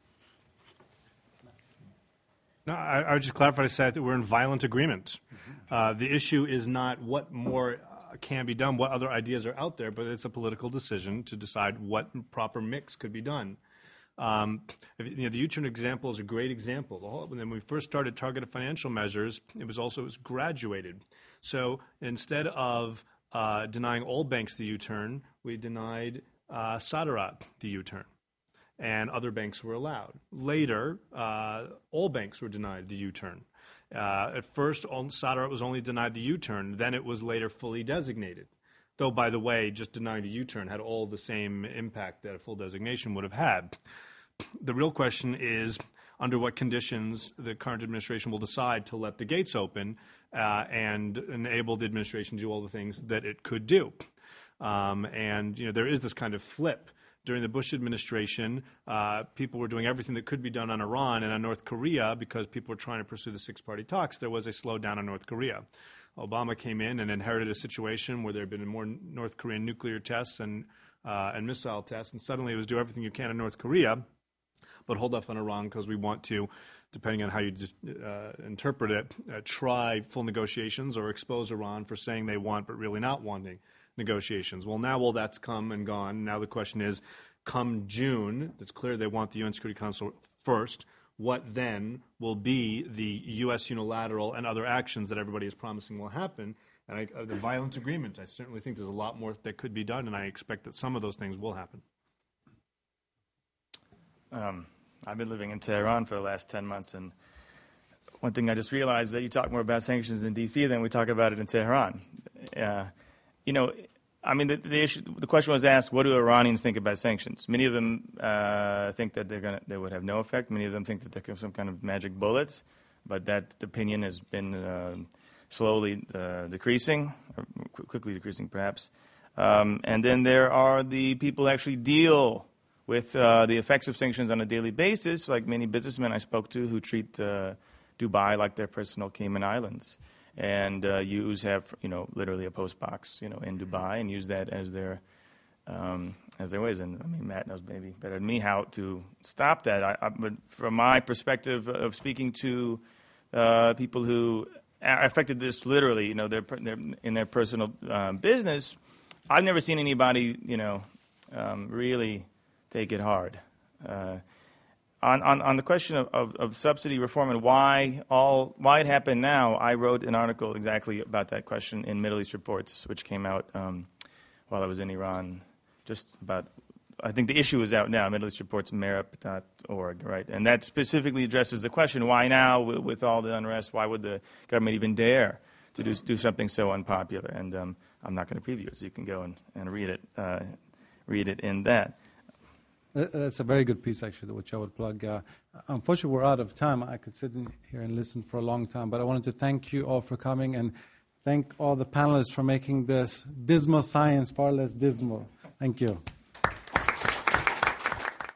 [SPEAKER 7] No, I would just clarify to say that we're in violent agreement. The issue is not what more can be done, what other ideas are out there, but it's a political decision to decide what proper mix could be done. The U-turn example is a great example. When we first started targeted financial measures, it was graduated. So instead of denying all banks the U-turn, we denied Saderat the U-turn, and other banks were allowed. Later, all banks were denied the U-turn. At first, Saderat was only denied the U-turn. Then it was later fully designated. Though, by the way, just denying the U-turn had all the same impact that a full designation would have had. The real question is under what conditions the current administration will decide to let the gates open and enable the administration to do all the things that it could do. There is this kind of flip. During the Bush administration, people were doing everything that could be done on Iran and on North Korea because people were trying to pursue the six-party talks. There was a slowdown on North Korea. Obama came in and inherited a situation where there had been more North Korean nuclear tests and missile tests, and suddenly it was do everything you can in North Korea, but hold off on Iran because we want to, depending on how you interpret it, try full negotiations or expose Iran for saying they want but really not wanting negotiations. Well, now all that's come and gone. Now the question is, come June, it's clear they want the UN Security Council first. What then will be the U.S. unilateral and other actions that everybody is promising will happen? And the violent agreement, I certainly think there's a lot more that could be done, and I expect that some of those things will happen.
[SPEAKER 4] I've been living in Tehran for the last 10 months, and one thing I just realized that you talk more about sanctions in D.C. than we talk about it in Tehran. The question was asked, what do Iranians think about sanctions? Many of them think that they would have no effect. Many of them think that there could be some kind of magic bullet, but that opinion has been slowly decreasing, or quickly decreasing perhaps. And then there are the people who actually deal with the effects of sanctions on a daily basis, like many businessmen I spoke to who treat Dubai like their personal Cayman Islands, and have literally a post box in Dubai, and use that as their ways. And I mean, Matt knows maybe better than me how to stop that. But from my perspective of speaking to people who are affected this literally, they're in their personal business, I've never seen anybody really take it hard. On the question of subsidy reform and why it happened now, I wrote an article exactly about that question in Middle East Reports, which came out while I was in Iran. I think the issue is out now, Middle East Reports, merap.org, right? And that specifically addresses the question, why now, with all the unrest, why would the government even dare to do something so unpopular? And I'm not going to preview it, so you can go and read it in that.
[SPEAKER 2] That's a very good piece, actually, which I would plug. Unfortunately, we're out of time. I could sit in here and listen for a long time, but I wanted to thank you all for coming and thank all the panelists for making this dismal science far less dismal. Thank you.